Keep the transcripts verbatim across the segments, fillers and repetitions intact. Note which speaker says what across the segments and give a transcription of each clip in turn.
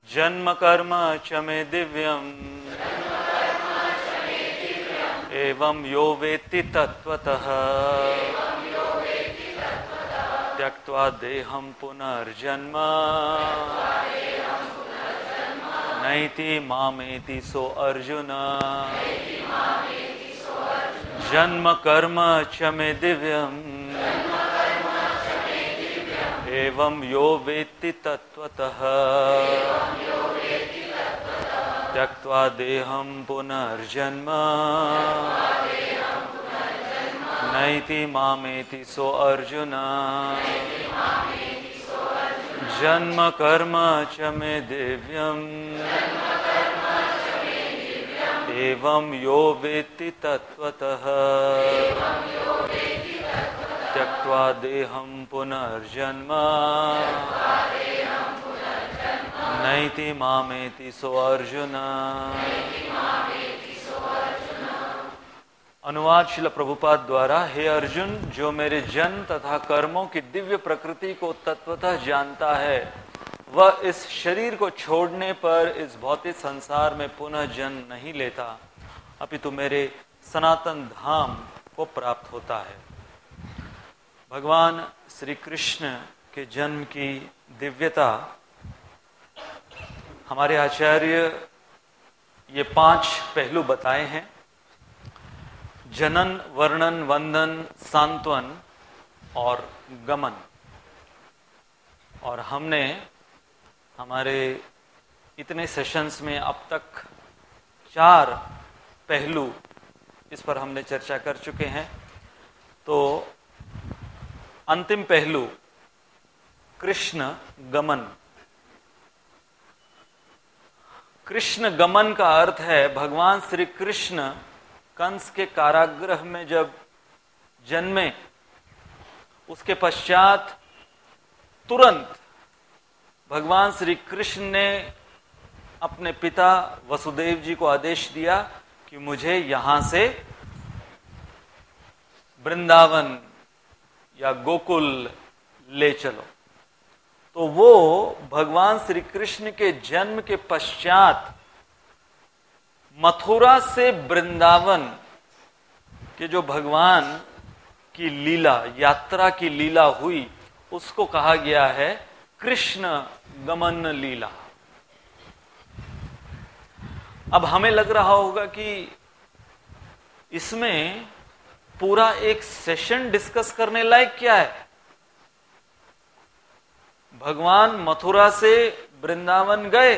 Speaker 1: जन्म कर्म च मे दिव्यम् एवं यो वेत्ति तत्त्वतः त्यक्त्वा देहं पुनर्जन्म नैति मामेति सो अर्जुन। जन्म कर्म च मे दिव्यम् एवं यो वेत्ति तत्त्वतः त्यक्त्वा देहं पुनर्जन्म नैति मामेति सो अर्जुन। जन्म कर्म च मे दिव्यम् एवं यो वेत्ति तत्त्वतः त्यक्त्वा देहं पुनर्जन्म नैति मामेति सो अर्जुन। अनुवाद श्रील प्रभुपाद द्वारा। हे अर्जुन, जो मेरे जन्म तथा कर्मों की दिव्य प्रकृति को तत्वतः जानता है वह इस शरीर को छोड़ने पर इस भौतिक संसार में पुनः जन्म नहीं लेता, अपितु मेरे सनातन धाम को प्राप्त होता है। भगवान श्री कृष्ण के जन्म की दिव्यता हमारे आचार्य ये पांच पहलू बताए हैं: जनन, वर्णन, वंदन, सांत्वन और गमन। और हमने हमारे इतने सेशंस में अब तक चार पहलू इस पर हमने चर्चा कर चुके हैं। तो अंतिम पहलू कृष्ण गमन। कृष्ण गमन का अर्थ है भगवान श्री कृष्ण कंस के कारागृह में जब जन्मे उसके पश्चात तुरंत भगवान श्री कृष्ण ने अपने पिता वसुदेव जी को आदेश दिया कि मुझे यहां से वृंदावन या गोकुल ले चलो। तो वो भगवान श्री कृष्ण के जन्म के पश्चात मथुरा से वृंदावन के जो भगवान की लीला, यात्रा की लीला हुई, उसको कहा गया है कृष्ण गमन लीला। अब हमें लग रहा होगा कि इसमें पूरा एक सेशन डिस्कस करने लायक क्या है? भगवान मथुरा से वृंदावन गए,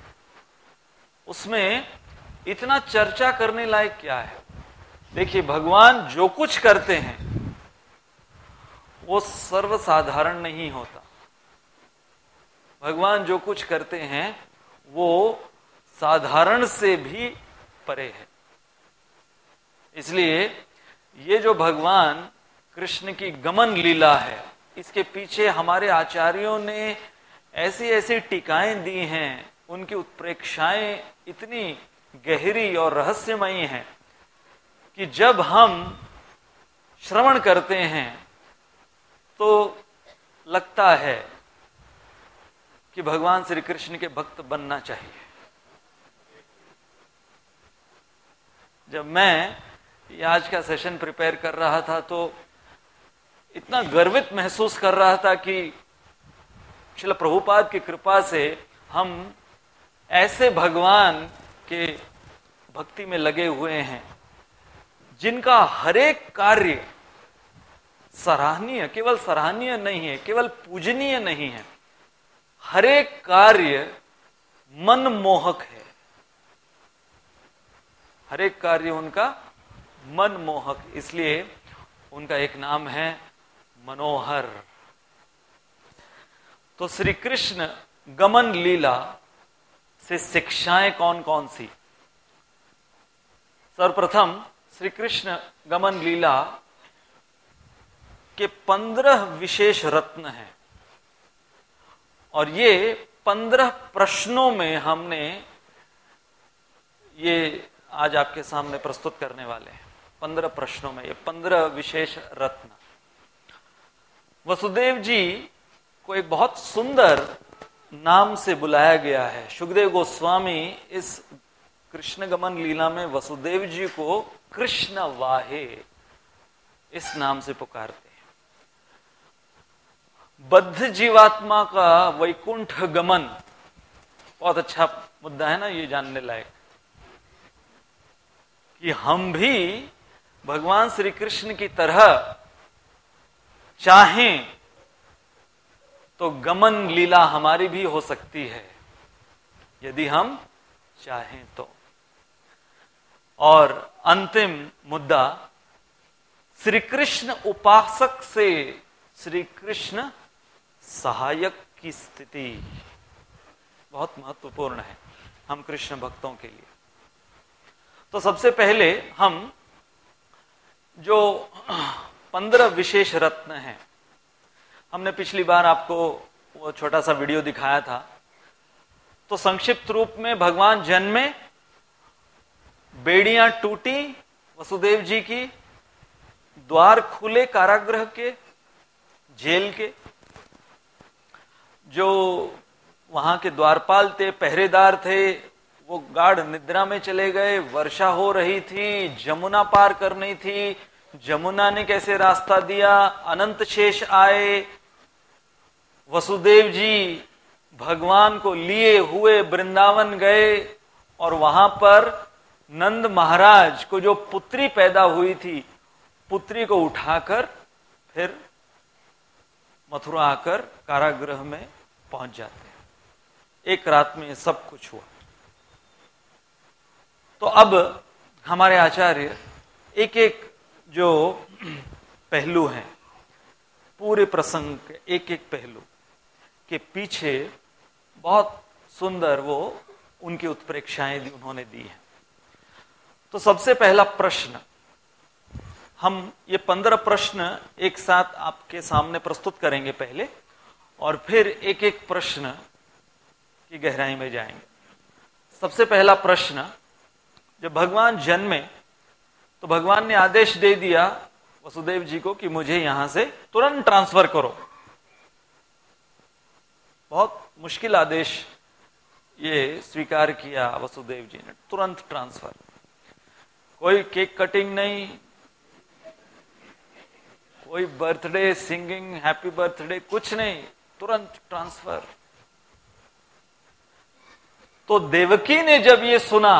Speaker 1: उसमें इतना चर्चा करने लायक क्या है? देखिए, भगवान जो कुछ करते हैं वो सर्वसाधारण नहीं होता। भगवान जो कुछ करते हैं वो साधारण से भी परे है। इसलिए ये जो भगवान कृष्ण की गमन लीला है, इसके पीछे हमारे आचार्यों ने ऐसी ऐसी टीकाएं दी हैं, उनकी उत्प्रेक्षाएं इतनी गहरी और रहस्यमयी हैं कि जब हम श्रवण करते हैं तो लगता है कि भगवान श्री कृष्ण के भक्त बनना चाहिए। जब मैं ये आज का सेशन प्रिपेयर कर रहा था तो इतना गर्वित महसूस कर रहा था कि श्रील प्रभुपाद की कृपा से हम ऐसे भगवान के भक्ति में लगे हुए हैं जिनका हरेक कार्य सराहनीय, केवल सराहनीय नहीं है, केवल पूजनीय नहीं है, हरेक कार्य मनमोहक है। हरेक कार्य उनका मनमोहक, इसलिए उनका एक नाम है मनोहर। तो श्री कृष्ण गमन लीला से शिक्षाएं कौन कौन सी? सर्वप्रथम श्री कृष्ण गमन लीला के पंद्रह विशेष रत्न हैं और ये पंद्रह प्रश्नों में हमने ये आज आपके सामने प्रस्तुत करने वाले हैं। पंद्रह प्रश्नों में ये पंद्रह विशेष रत्न। वसुदेव जी को एक बहुत सुंदर नाम से बुलाया गया है। शुकदेव गोस्वामी इस कृष्ण गमन लीला में वसुदेव जी को कृष्ण वाहे इस नाम से पुकारते हैं। बद्ध जीवात्मा का वैकुंठ गमन बहुत अच्छा मुद्दा है ना, ये जानने लायक कि हम भी भगवान श्री कृष्ण की तरह चाहें तो गमन लीला हमारी भी हो सकती है, यदि हम चाहें तो। और अंतिम मुद्दा, श्री कृष्ण उपासक से श्री कृष्ण सहायक की स्थिति बहुत महत्वपूर्ण है हम कृष्ण भक्तों के लिए। तो सबसे पहले हम जो पंद्रह विशेष रत्न हैं, हमने पिछली बार आपको वो छोटा सा वीडियो दिखाया था, तो संक्षिप्त रूप में भगवान जन्मे, बेड़ियां टूटी वसुदेव जी की, द्वार खुले कारागृह के, जेल के, जो वहां के द्वारपाल थे, पहरेदार थे, वो गाढ़ निद्रा में चले गए। वर्षा हो रही थी, जमुना पार करनी थी, जमुना ने कैसे रास्ता दिया, अनंत शेष आए, वसुदेव जी भगवान को लिए हुए वृंदावन गए और वहां पर नंद महाराज को जो पुत्री पैदा हुई थी, पुत्री को उठाकर फिर मथुरा आकर कारागृह में पहुंच जाते हैं। एक रात में सब कुछ हुआ। तो अब हमारे आचार्य एक एक जो पहलू हैं, पूरे प्रसंग के एक एक पहलू के पीछे बहुत सुंदर वो उनकी उत्प्रेक्षाएं उन्होंने दी हैं। तो सबसे पहला प्रश्न, हम ये पंद्रह प्रश्न एक साथ आपके सामने प्रस्तुत करेंगे पहले, और फिर एक एक प्रश्न की गहराई में जाएंगे। सबसे पहला प्रश्न, जब भगवान जन्मे तो भगवान ने आदेश दे दिया वसुदेव जी को कि मुझे यहां से तुरंत ट्रांसफर करो। बहुत मुश्किल आदेश ये स्वीकार किया वसुदेव जी ने, तुरंत ट्रांसफर। कोई केक कटिंग नहीं, कोई बर्थडे सिंगिंग हैप्पी बर्थडे, कुछ नहीं, तुरंत ट्रांसफर। तो देवकी ने जब ये सुना,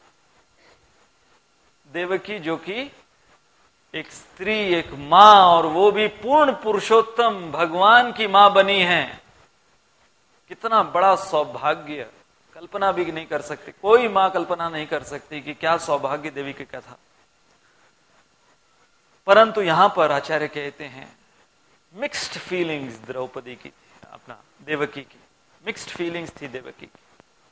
Speaker 1: देवकी जो कि एक स्त्री, एक मां, और वो भी पूर्ण पुरुषोत्तम भगवान की मां बनी है, कितना बड़ा सौभाग्य, कल्पना भी नहीं कर सकते, कोई मां कल्पना नहीं कर सकती कि क्या सौभाग्य देवकी का था। परंतु यहां पर आचार्य कहते हैं मिक्स्ड फीलिंग्स द्रौपदी की, अपना देवकी की मिक्स्ड फीलिंग्स थी देवकी की।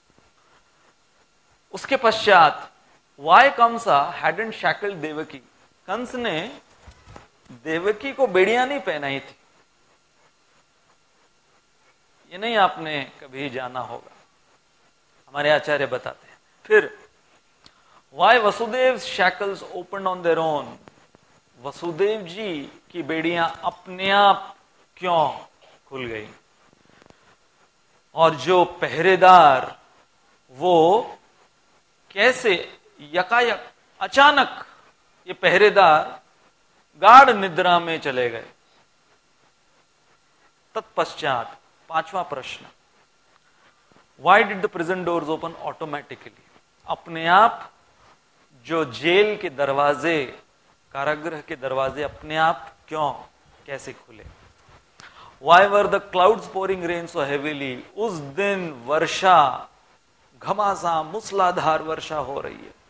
Speaker 1: उसके पश्चात why Kamsa hadn't shackled Devaki, Kamsa ने देवकी को बेड़ियां नहीं पहनाई थी, ये नहीं आपने कभी जाना होगा, हमारे आचार्य बताते हैं। फिर why Vasudev shackles open on their own, Vasudev ji की बेड़ियां अपने आप क्यों खुल गई, और जो पहरेदार वो कैसे यकायक अचानक ये पहरेदार गाढ़ निद्रा में चले गए। तत्पश्चात पांचवा प्रश्न, why did the prison doors open automatically, अपने आप जो जेल के दरवाजे, कारागृह के दरवाजे अपने आप क्यों, कैसे खुले। Why were the clouds pouring rain so heavily, उस दिन वर्षा, घमासान मूसलाधार वर्षा हो रही है।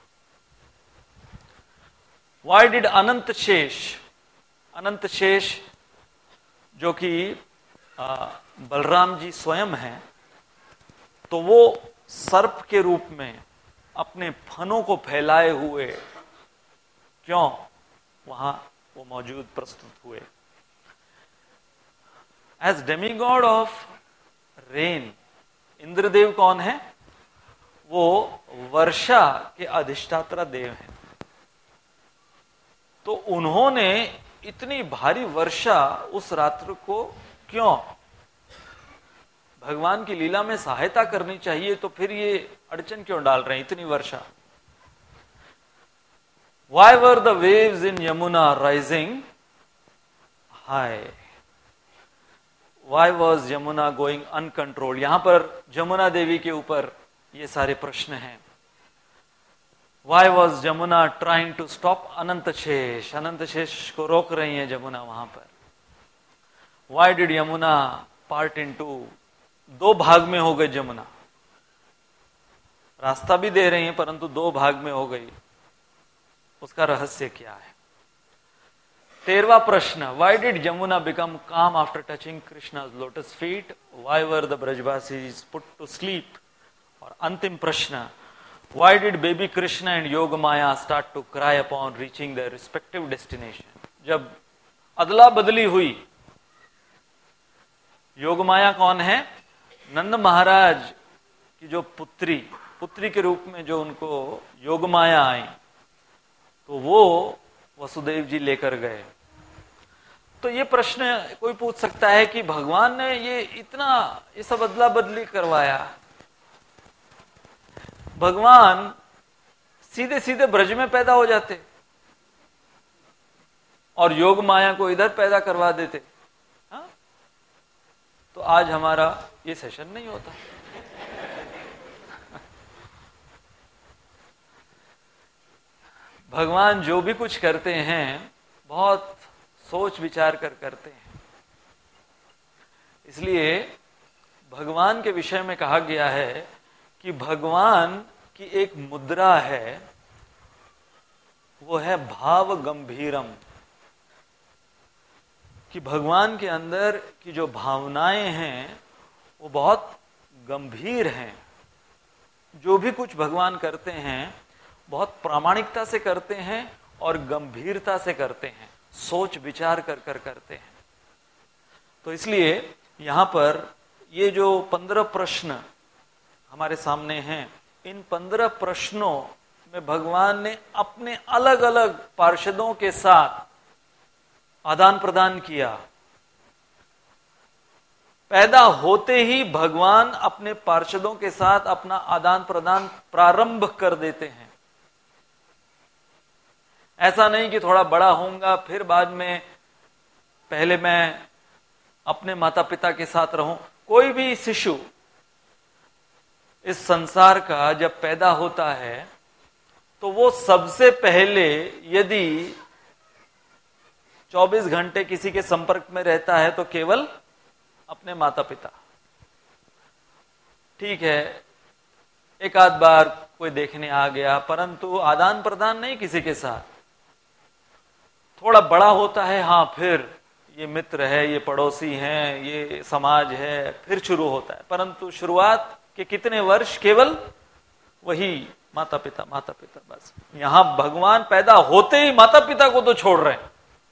Speaker 1: Why did अनंत शेष, अनंत शेष जो कि बलराम जी स्वयं हैं, तो वो सर्प के रूप में अपने फनों को फैलाए हुए क्यों वहां वो मौजूद प्रस्तुत हुए। As demigod of rain, Indradev कौन है, वो वर्षा के अधिष्ठाता देव हैं। तो उन्होंने इतनी भारी वर्षा उस रात्र को क्यों भगवान की लीला में सहायता करनी चाहिए, तो फिर ये अड़चन क्यों डाल रहे हैं इतनी वर्षा? Why were the waves in Yamuna rising high? Why was Yamuna going uncontrolled? यहां पर जमुना देवी के ऊपर ये सारे प्रश्न हैं। Why was Yamuna trying to stop अनंत शेष? अनंत शेष को रोक रही है जमुना वहां पर। Why did Yamuna part into? दो भाग में हो गई जमुना, रास्ता भी दे रही है परंतु दो भाग में हो गई, उसका रहस्य क्या है? तेरहवा प्रश्न, why did Yamuna become calm after touching Krishna's lotus feet? Why were the Brajavasis put to sleep? और अंतिम प्रश्न, why did baby Krishna and Yoga Maya start to cry upon reaching the respective destination? जब अदला बदली हुई, योग माया कौन है? नंद महाराज की जो पुत्री पुत्री के रूप में जो उनको योग माया आई, तो वो वसुदेव जी लेकर गए। तो ये प्रश्न कोई पूछ सकता है कि भगवान ने ये इतना ये सब अदला बदली करवाया, भगवान सीधे सीधे ब्रज में पैदा हो जाते और योग माया को इधर पैदा करवा देते, हा? तो आज हमारा ये सेशन नहीं होता। भगवान जो भी कुछ करते हैं बहुत सोच विचार कर करते हैं। इसलिए भगवान के विषय में कहा गया है कि भगवान की एक मुद्रा है, वो है भाव गंभीरम, कि भगवान के अंदर की जो भावनाएं हैं वो बहुत गंभीर हैं। जो भी कुछ भगवान करते हैं बहुत प्रामाणिकता से करते हैं और गंभीरता से करते हैं, सोच विचार कर कर करते हैं। तो इसलिए यहां पर ये जो पंद्रह प्रश्न हमारे सामने हैं, इन पंद्रह प्रश्नों में भगवान ने अपने अलग अलग पार्षदों के साथ आदान प्रदान किया। पैदा होते ही भगवान अपने पार्षदों के साथ अपना आदान प्रदान प्रारंभ कर देते हैं। ऐसा नहीं कि थोड़ा बड़ा होऊंगा फिर बाद में, पहले मैं अपने माता पिता के साथ रहूं। कोई भी शिशु इस संसार का जब पैदा होता है तो वो सबसे पहले यदि चौबीस घंटे किसी के संपर्क में रहता है तो केवल अपने माता पिता। ठीक है, एक आध बार कोई देखने आ गया, परंतु आदान प्रदान नहीं किसी के साथ। थोड़ा बड़ा होता है, हाँ, फिर ये मित्र है, ये पड़ोसी हैं, ये समाज है, फिर शुरू होता है। परंतु शुरुआत के कितने वर्ष केवल वही माता पिता माता पिता बस। यहां भगवान पैदा होते ही माता पिता को तो छोड़ रहे हैं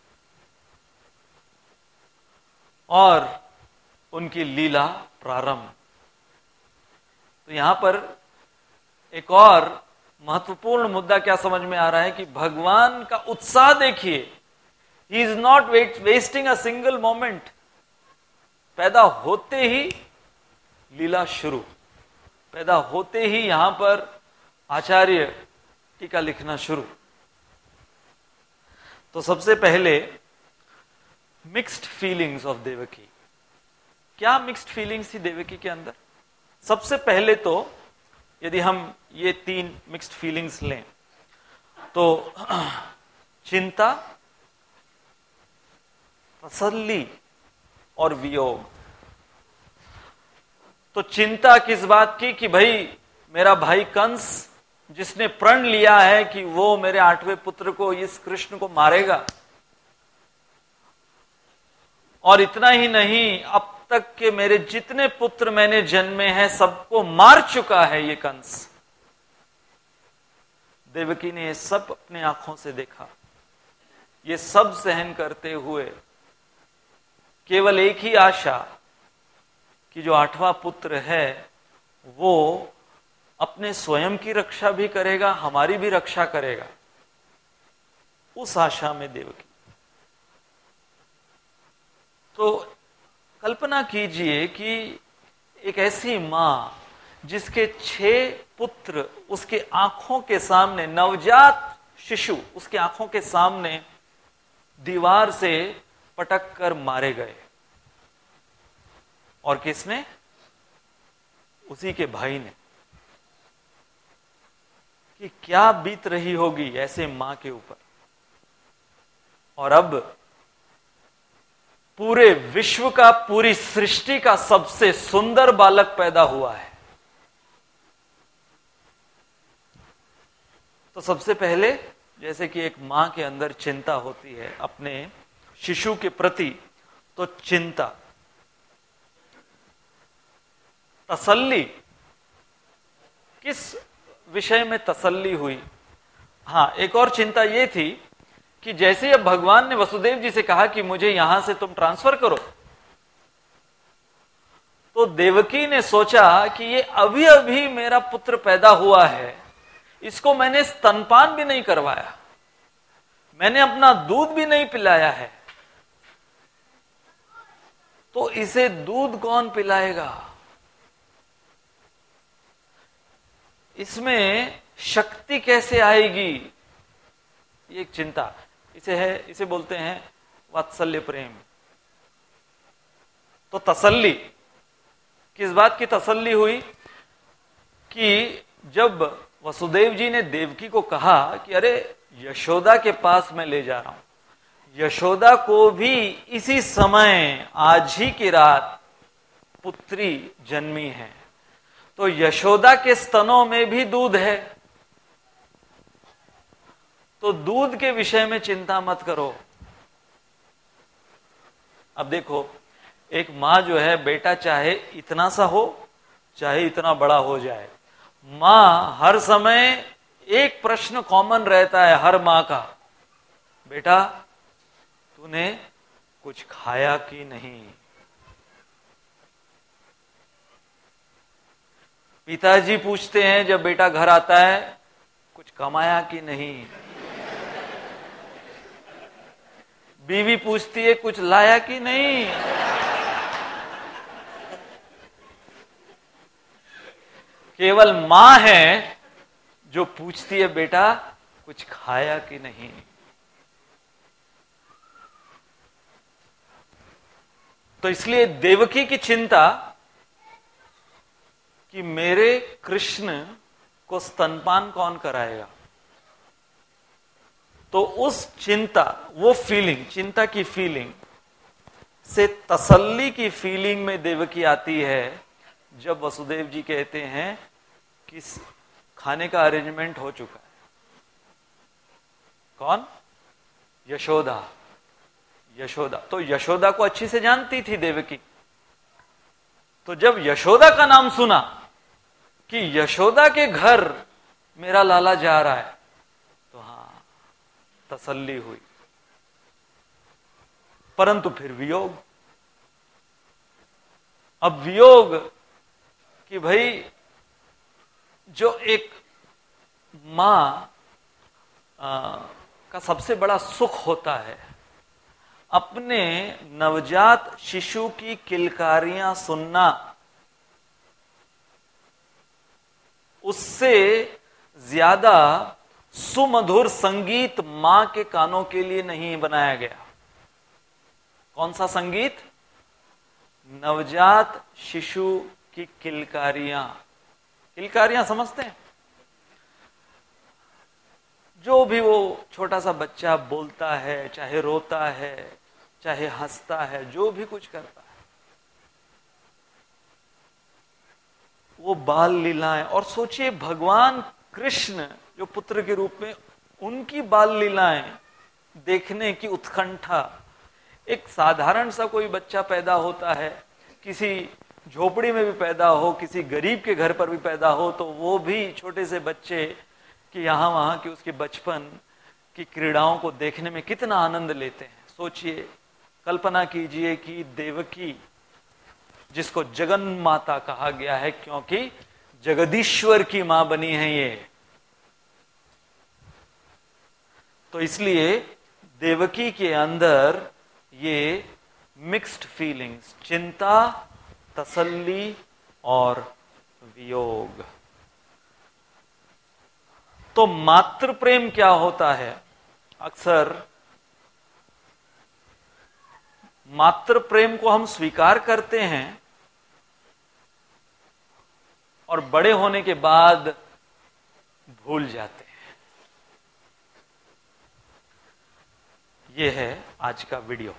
Speaker 1: और उनकी लीला प्रारंभ। तो यहां पर एक और महत्वपूर्ण मुद्दा क्या समझ में आ रहा है कि भगवान का उत्साह देखिए, he is not wasting a single moment. पैदा होते ही लीला शुरू, पैदा होते ही यहां पर आचार्य टीका लिखना शुरू। तो सबसे पहले मिक्स्ड फीलिंग्स ऑफ देवकी। क्या मिक्स्ड फीलिंग्स थी देवकी के अंदर? सबसे पहले तो यदि हम ये तीन मिक्स्ड फीलिंग्स लें तो चिंता, तसल्ली और वियोग। तो चिंता किस बात की कि भाई मेरा भाई कंस जिसने प्रण लिया है कि वो मेरे आठवें पुत्र को, इस कृष्ण को मारेगा, और इतना ही नहीं, अब तक के मेरे जितने पुत्र मैंने जन्मे हैं सबको मार चुका है ये कंस। देवकी ने ये सब अपने आंखों से देखा। ये सब सहन करते हुए केवल एक ही आशा कि जो आठवां पुत्र है वो अपने स्वयं की रक्षा भी करेगा, हमारी भी रक्षा करेगा, उस आशा में देवकी। तो कल्पना कीजिए कि एक ऐसी मां जिसके छह पुत्र उसके आंखों के सामने, नवजात शिशु उसके आंखों के सामने दीवार से पटक कर मारे गए। और किसने? उसी के भाई ने। कि क्या बीत रही होगी ऐसे मां के ऊपर। और अब पूरे विश्व का, पूरी सृष्टि का सबसे सुंदर बालक पैदा हुआ है। तो सबसे पहले, जैसे कि एक मां के अंदर चिंता होती है अपने शिशु के प्रति, तो चिंता, तसल्ली, किस विषय में तसल्ली हुई? हाँ, एक और चिंता यह थी कि जैसे अब भगवान ने वसुदेव जी से कहा कि मुझे यहां से तुम ट्रांसफर करो, तो देवकी ने सोचा कि ये अभी अभी मेरा पुत्र पैदा हुआ है, इसको मैंने स्तनपान भी नहीं करवाया, मैंने अपना दूध भी नहीं पिलाया है, तो इसे दूध कौन पिलाएगा? इसमें शक्ति कैसे आएगी? ये एक चिंता। इसे है इसे बोलते हैं वात्सल्य प्रेम। तो तसल्ली, किस बात की तसल्ली हुई? कि जब वसुदेव जी ने देवकी को कहा कि अरे यशोदा के पास मैं ले जा रहा हूं, यशोदा को भी इसी समय, आज ही की रात पुत्री जन्मी है, तो यशोदा के स्तनों में भी दूध है, तो दूध के विषय में चिंता मत करो। अब देखो, एक मां जो है, बेटा चाहे इतना सा हो चाहे इतना बड़ा हो जाए, मां हर समय एक प्रश्न कॉमन रहता है हर मां का, बेटा तूने कुछ खाया कि नहीं? पिताजी पूछते हैं जब बेटा घर आता है, कुछ कमाया कि नहीं? बीवी पूछती है कुछ लाया कि नहीं? केवल मां है जो पूछती है बेटा कुछ खाया कि नहीं। तो इसलिए देवकी की चिंता कि मेरे कृष्ण को स्तनपान कौन कराएगा, तो उस चिंता, वो फीलिंग, चिंता की फीलिंग से तसल्ली की फीलिंग में देवकी आती है जब वसुदेव जी कहते हैं कि खाने का अरेंजमेंट हो चुका है। कौन? यशोदा। यशोदा तो यशोदा को अच्छी से जानती थी देवकी। तो जब यशोदा का नाम सुना कि यशोदा के घर मेरा लाला जा रहा है, तो हां, तसल्ली हुई। परंतु फिर वियोग। अब वियोग कि भाई जो एक मां का सबसे बड़ा सुख होता है अपने नवजात शिशु की किलकारियां सुनना, उससे ज्यादा सुमधुर संगीत मां के कानों के लिए नहीं बनाया गया। कौन सा संगीत? नवजात शिशु की किलकारियां। किलकारियां समझते हैं? जो भी वो छोटा सा बच्चा बोलता है, चाहे रोता है, चाहे हंसता है, जो भी कुछ करता है, वो बाल लीलाएं। और सोचिए भगवान कृष्ण जो पुत्र के रूप में, उनकी बाल लीलाएं देखने की उत्कंठा। एक साधारण सा कोई बच्चा पैदा होता है, किसी झोपड़ी में भी पैदा हो, किसी गरीब के घर पर भी पैदा हो, तो वो भी छोटे से बच्चे कि यहां वहां की उसके बचपन की क्रीड़ाओं को देखने में कितना आनंद लेते हैं। सोचिए, कल्पना कीजिए कि देवकी, जिसको जगन माता कहा गया है क्योंकि जगदीश्वर की मां बनी है ये, तो इसलिए देवकी के अंदर ये मिक्स्ड फीलिंग्स, चिंता, तसल्ली, और वियोग। तो मातृ प्रेम क्या होता है? अक्सर मातृ प्रेम को हम स्वीकार करते हैं और बड़े होने के बाद भूल जाते हैं। यह है आज का वीडियो।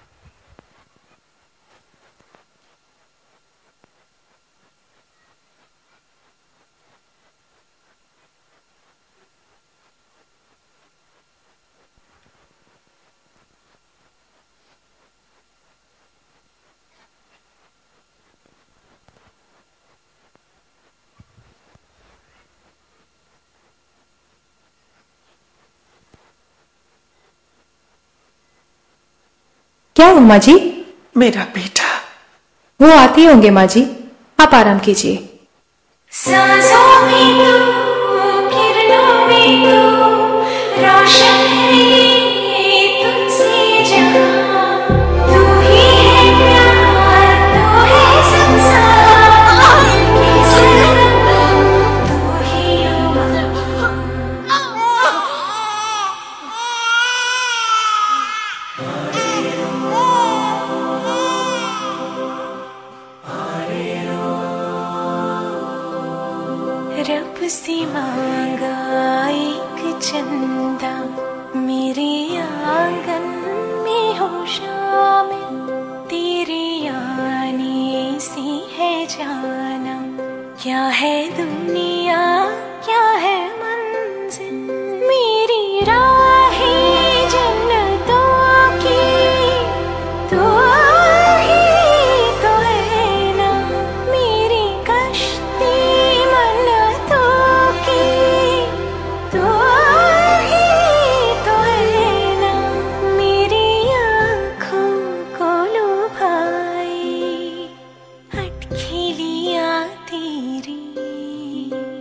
Speaker 2: क्या हुआ माँ जी?
Speaker 3: मेरा बेटा।
Speaker 2: वो आती होंगे माँ जी, आप आराम कीजिए।
Speaker 4: सांसों में तू, किरणों में तू, रोशन है तुझसे जहां। तू ही है प्यार, तू है संसार के सरगम, तू ही अम्मा। रब से मांगा एक चंदा, मेरे आंगन में हो शामिल। तेरे आने से है जाना, क्या है दुनिया क्या है मंजिल। मेरी राहें जन्नतों की, तो ही तो है ना। मेरी कश्ती खेलिया तेरी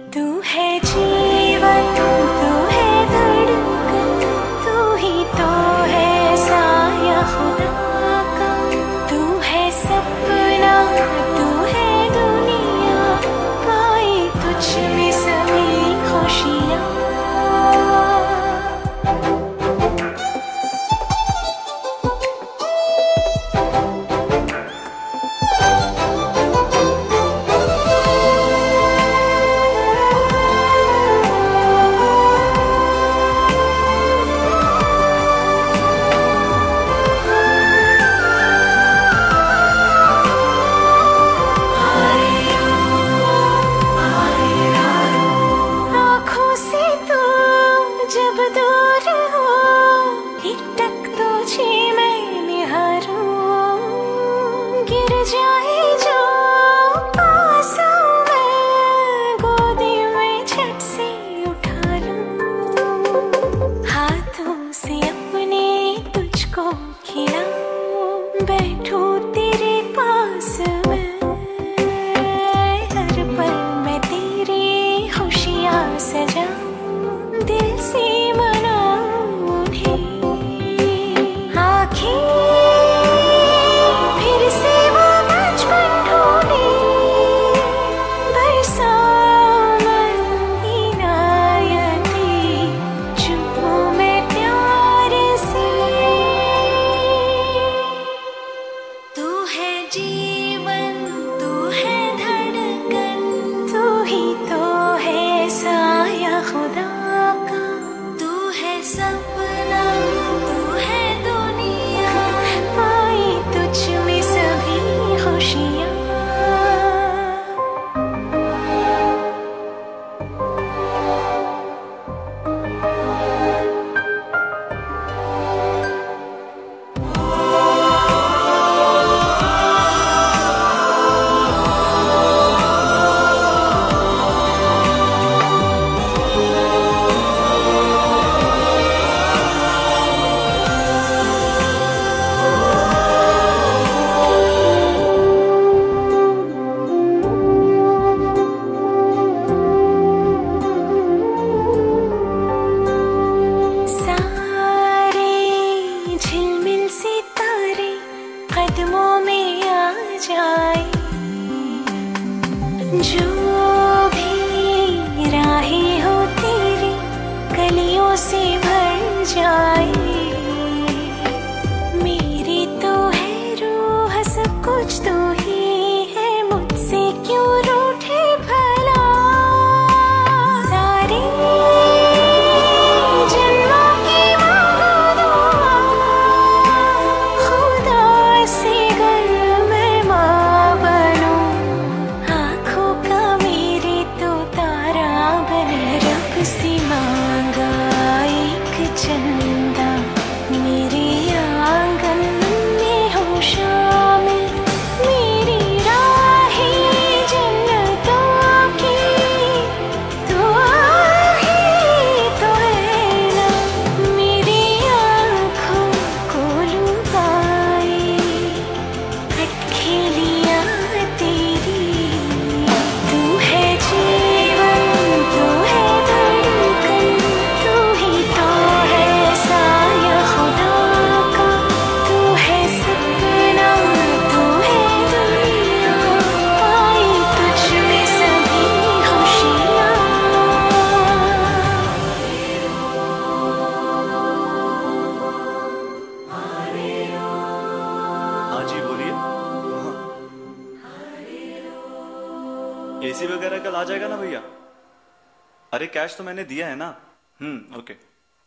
Speaker 3: टैक्सी वगैरह कल आ जाएगा ना भैया? अरे कैश तो मैंने दिया है ना। Hmm okay.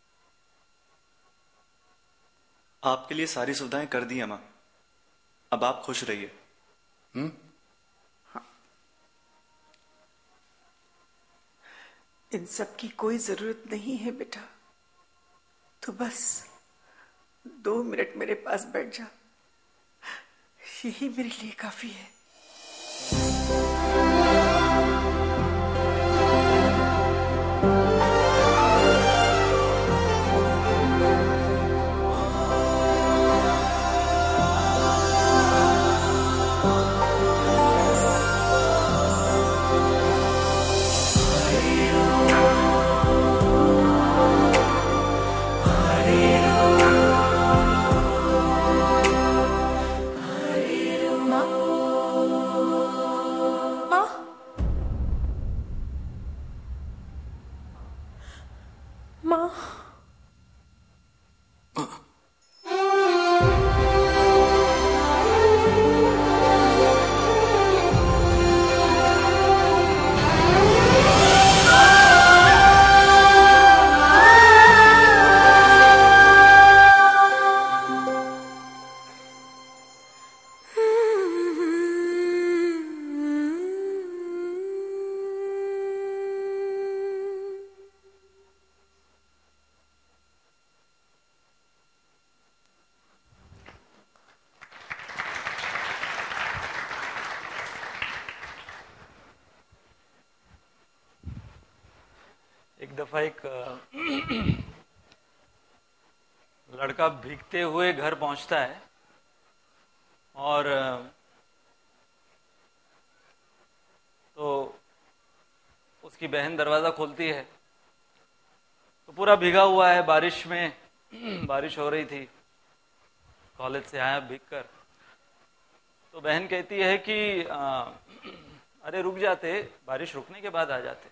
Speaker 3: आपके लिए सारी सुविधाएं कर दी है मां, अब आप खुश रहिए। हम्म
Speaker 5: इन सब की कोई जरूरत नहीं है बेटा, तो बस दो मिनट मेरे पास बैठ जा, यही मेरे लिए काफी है।
Speaker 1: एक दफा एक लड़का भीगते हुए घर पहुंचता है और तो उसकी बहन दरवाजा खोलती है तो पूरा भीगा हुआ है, बारिश में बारिश हो रही थी, कॉलेज से आया भीग कर। तो बहन कहती है कि आ, अरे रुक जाते, बारिश रुकने के बाद आ जाते।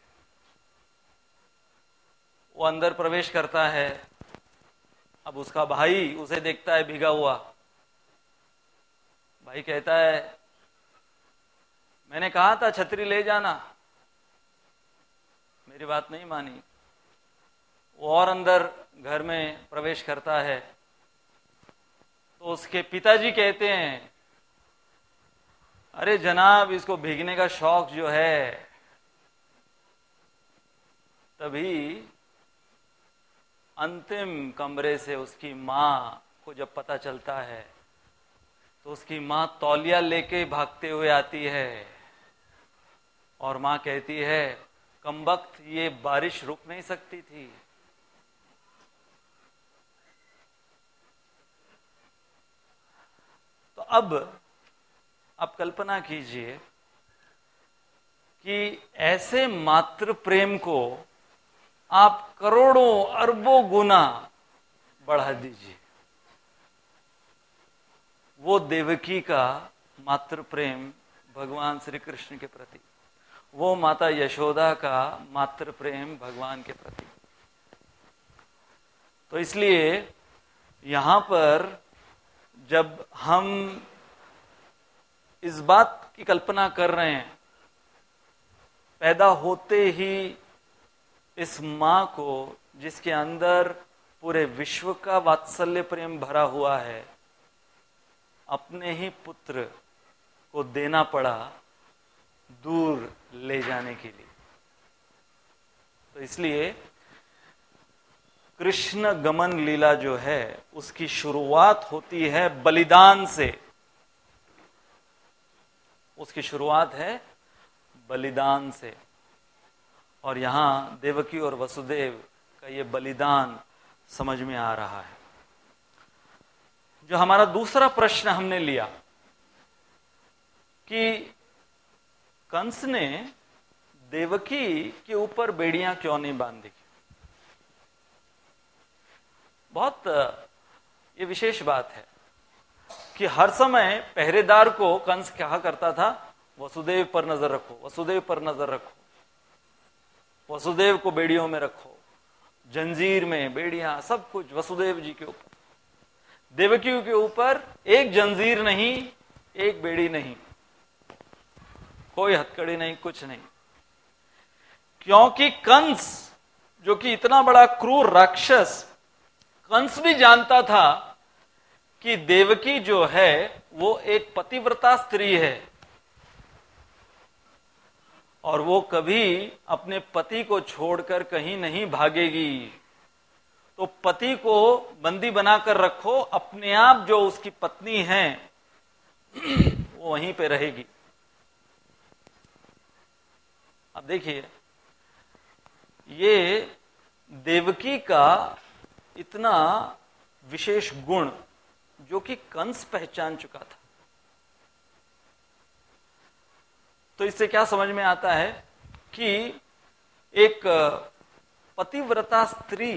Speaker 1: वो अंदर प्रवेश करता है। अब उसका भाई उसे देखता है भीगा हुआ। भाई कहता है मैंने कहा था छतरी ले जाना, मेरी बात नहीं मानी। वो और अंदर घर में प्रवेश करता है तो उसके पिताजी कहते हैं अरे जनाब इसको भीगने का शौक जो है। तभी अंतिम कमरे से उसकी माँ को जब पता चलता है तो उसकी माँ तौलिया लेके भागते हुए आती है और माँ कहती है कमबख्त ये बारिश रुक नहीं सकती थी। तो अब आप कल्पना कीजिए कि ऐसे मातृ प्रेम को आप करोड़ों अरबों गुना बढ़ा दीजिए। वो देवकी का मातृ प्रेम भगवान श्री कृष्ण के प्रति, वो माता यशोदा का मातृ प्रेम भगवान के प्रति। तो इसलिए यहां पर जब हम इस बात की कल्पना कर रहे हैं, पैदा होते ही इस मां को जिसके अंदर पूरे विश्व का वात्सल्य प्रेम भरा हुआ है, अपने ही पुत्र को देना पड़ा दूर ले जाने के लिए। तो इसलिए कृष्ण गमन लीला जो है उसकी शुरुआत होती है बलिदान से। उसकी शुरुआत है बलिदान से। और यहां देवकी और वसुदेव का ये बलिदान समझ में आ रहा है। जो हमारा दूसरा प्रश्न हमने लिया कि कंस ने देवकी के ऊपर बेड़ियां क्यों नहीं बांधी। बहुत ये विशेष बात है कि हर समय पहरेदार को कंस कहा करता था वसुदेव पर नजर रखो, वसुदेव पर नजर रखो, वसुदेव को बेड़ियों में रखो, जंजीर में बेड़ियां सब कुछ वसुदेव जी के ऊपर। देवकी के ऊपर एक जंजीर नहीं, एक बेड़ी नहीं, कोई हथकड़ी नहीं, कुछ नहीं, क्योंकि कंस जो कि इतना बड़ा क्रूर राक्षस, कंस भी जानता था कि देवकी जो है वो एक पतिव्रता स्त्री है और वो कभी अपने पति को छोड़कर कहीं नहीं भागेगी। तो पति को बंदी बनाकर रखो, अपने आप जो उसकी पत्नी है वो वहीं पे रहेगी। अब देखिए, ये देवकी का इतना विशेष गुण जो कि कंस पहचान चुका था। तो इससे क्या समझ में आता है कि एक पतिव्रता स्त्री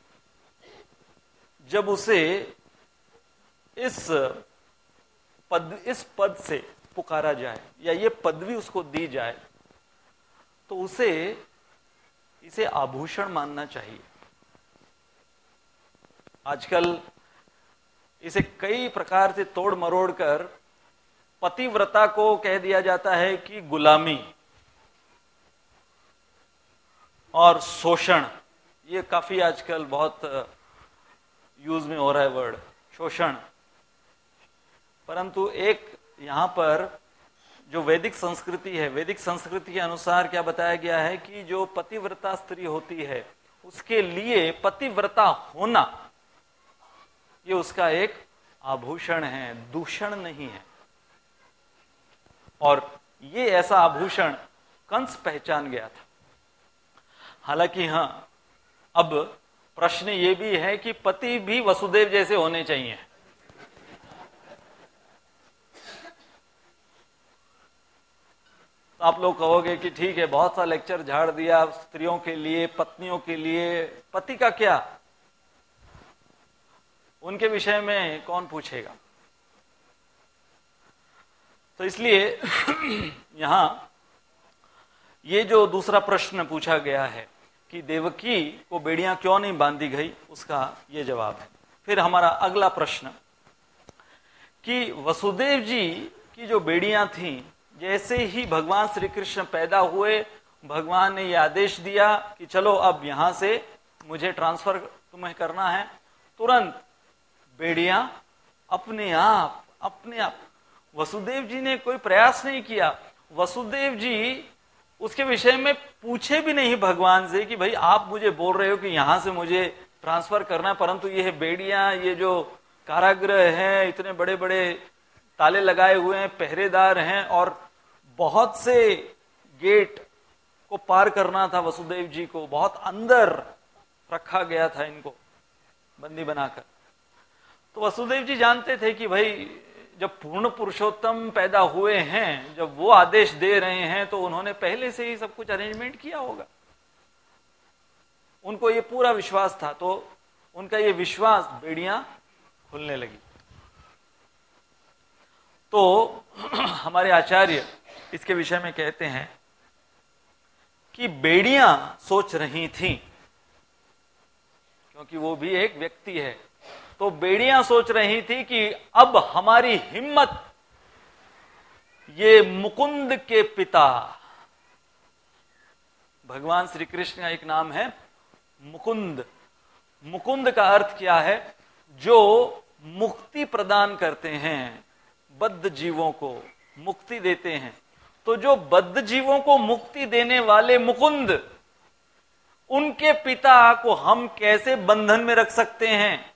Speaker 1: जब उसे इस पद इस पद से पुकारा जाए या ये पदवी उसको दी जाए तो उसे इसे आभूषण मानना चाहिए। आजकल इसे कई प्रकार से तोड़ मरोड़ कर पतिव्रता को कह दिया जाता है कि गुलामी और शोषण। ये काफी आजकल बहुत यूज में हो रहा है वर्ड शोषण। परंतु एक यहां पर जो वैदिक संस्कृति है, वैदिक संस्कृति के अनुसार क्या बताया गया है कि जो पतिव्रता स्त्री होती है उसके लिए पतिव्रता होना ये उसका एक आभूषण है, दूषण नहीं है। और ये ऐसा आभूषण कंस पहचान गया था। हालांकि हां, अब प्रश्न ये भी है कि पति भी वसुदेव जैसे होने चाहिए। तो आप लोग कहोगे कि ठीक है, बहुत सा लेक्चर झाड़ दिया स्त्रियों के लिए, पत्नियों के लिए, पति का क्या, उनके विषय में कौन पूछेगा। तो इसलिए यहां ये जो दूसरा प्रश्न पूछा गया है कि देवकी को बेड़ियां क्यों नहीं बांधी गई, उसका ये जवाब है। फिर हमारा अगला प्रश्न कि वसुदेव जी की जो बेड़ियां थीं, जैसे ही भगवान श्री कृष्ण पैदा हुए भगवान ने यह आदेश दिया कि चलो अब यहां से मुझे ट्रांसफर तुम्हें करना है, तुरंत बेड़ियां अपने आप अपने आप वसुदेव जी ने कोई प्रयास नहीं किया। वसुदेव जी उसके विषय में पूछे भी नहीं भगवान से कि भाई आप मुझे बोल रहे हो कि यहां से मुझे ट्रांसफर करना है, परंतु ये बेड़ियां, ये जो कारागृह हैं, इतने बड़े बड़े ताले लगाए हुए हैं, पहरेदार हैं और बहुत से गेट को पार करना था वसुदेव जी को, बहुत अंदर रखा गया था इनको बंदी बनाकर। तो वसुदेव जी जानते थे कि भाई जब पूर्ण पुरुषोत्तम पैदा हुए हैं, जब वो आदेश दे रहे हैं तो उन्होंने पहले से ही सब कुछ अरेंजमेंट किया होगा। उनको ये पूरा विश्वास था। तो उनका ये विश्वास, बेड़ियां खुलने लगी। तो हमारे आचार्य इसके विषय में कहते हैं कि बेड़ियां सोच रही थीं, क्योंकि वो भी एक व्यक्ति है, तो बेड़ियां सोच रही थी कि अब हमारी हिम्मत ये मुकुंद के पिता, भगवान श्री कृष्ण का एक नाम है मुकुंद। मुकुंद का अर्थ क्या है? जो मुक्ति प्रदान करते हैं, बद्ध जीवों को मुक्ति देते हैं। तो जो बद्ध जीवों को मुक्ति देने वाले मुकुंद, उनके पिता को हम कैसे बंधन में रख सकते हैं?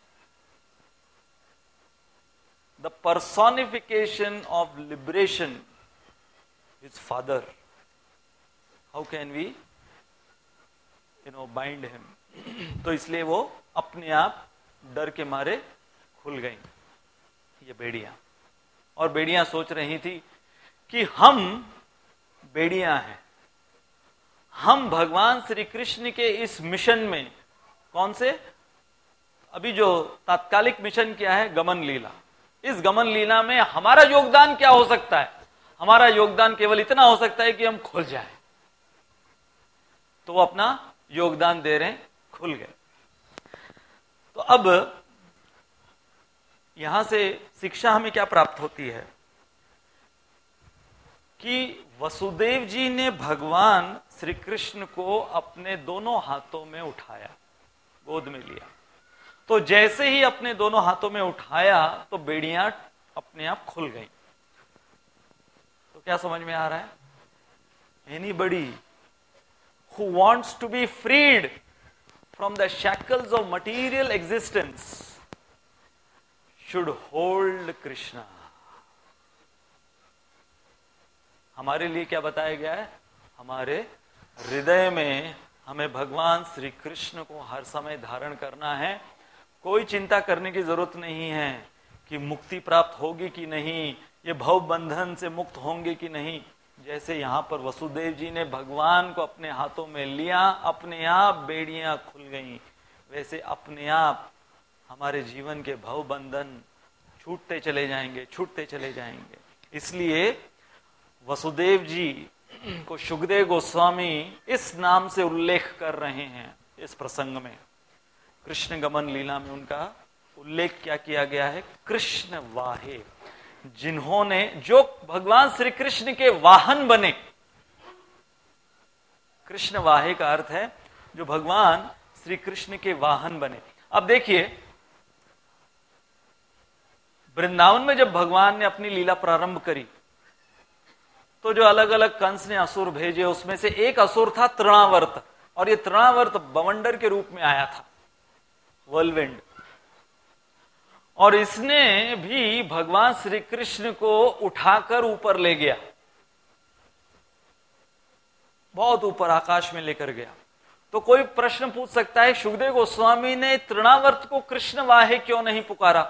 Speaker 1: The personification of liberation is father. How can we, you know, bind him? तो इसलिए वो अपने आप डर के मारे खुल गई ये बेड़ियां। और बेड़ियां सोच रही थी कि हम बेड़ियां हैं, हम भगवान श्री कृष्ण के इस मिशन में, कौन से, अभी जो तात्कालिक मिशन क्या है, गमन लीला, इस गमन लीला में हमारा योगदान क्या हो सकता है? हमारा योगदान केवल इतना हो सकता है कि हम खुल जाएं। तो वो अपना योगदान दे रहे हैं, खुल गए। तो अब यहां से शिक्षा हमें क्या प्राप्त होती है कि वसुदेव जी ने भगवान श्री कृष्ण को अपने दोनों हाथों में उठाया, गोद में लिया। तो जैसे ही अपने दोनों हाथों में उठाया तो बेड़ियां अपने आप खुल गईं। तो क्या समझ में आ रहा है? Anybody who wants to be freed from the shackles of material existence should hold Krishna. हमारे लिए क्या बताया गया है? हमारे हृदय में हमें भगवान श्री कृष्ण को हर समय धारण करना है। कोई चिंता करने की जरूरत नहीं है कि मुक्ति प्राप्त होगी कि नहीं, ये भव बंधन से मुक्त होंगे कि नहीं। जैसे यहां पर वसुदेव जी ने भगवान को अपने हाथों में लिया, अपने आप बेड़ियां खुल गईं, वैसे अपने आप हमारे जीवन के भव बंधन छूटते चले जाएंगे, छूटते चले जाएंगे। इसलिए वसुदेव जी को शुकदेव गोस्वामी इस नाम से उल्लेख कर रहे हैं। इस प्रसंग में कृष्ण गमन लीला में उनका उल्लेख क्या किया गया है? कृष्ण वाहे, जिन्होंने, जो भगवान श्री कृष्ण के वाहन बने। कृष्ण वाहे का अर्थ है जो भगवान श्री कृष्ण के वाहन बने। अब देखिए, वृंदावन में जब भगवान ने अपनी लीला प्रारंभ करी तो जो अलग अलग कंस ने असुर भेजे, उसमें से एक असुर था तृणावर्त, और ये तृणावर्त बवंडर के रूप में आया था, वर्लविंड। और इसने भी भगवान श्री कृष्ण को उठाकर ऊपर ले गया, बहुत ऊपर आकाश में लेकर गया। तो कोई प्रश्न पूछ सकता है, शुकदेव गोस्वामी ने तृणावर्त को कृष्ण वाहे क्यों नहीं पुकारा?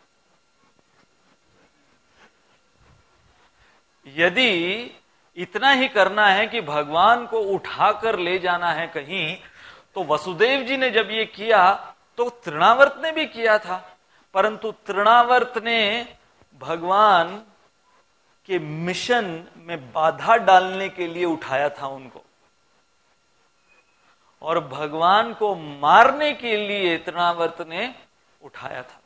Speaker 1: यदि इतना ही करना है कि भगवान को उठाकर ले जाना है कहीं, तो वसुदेव जी ने जब ये किया तो तृणावर्त ने भी किया था, परंतु तृणावर्त ने भगवान के मिशन में बाधा डालने के लिए उठाया था उनको, और भगवान को मारने के लिए तृणावर्त ने उठाया था।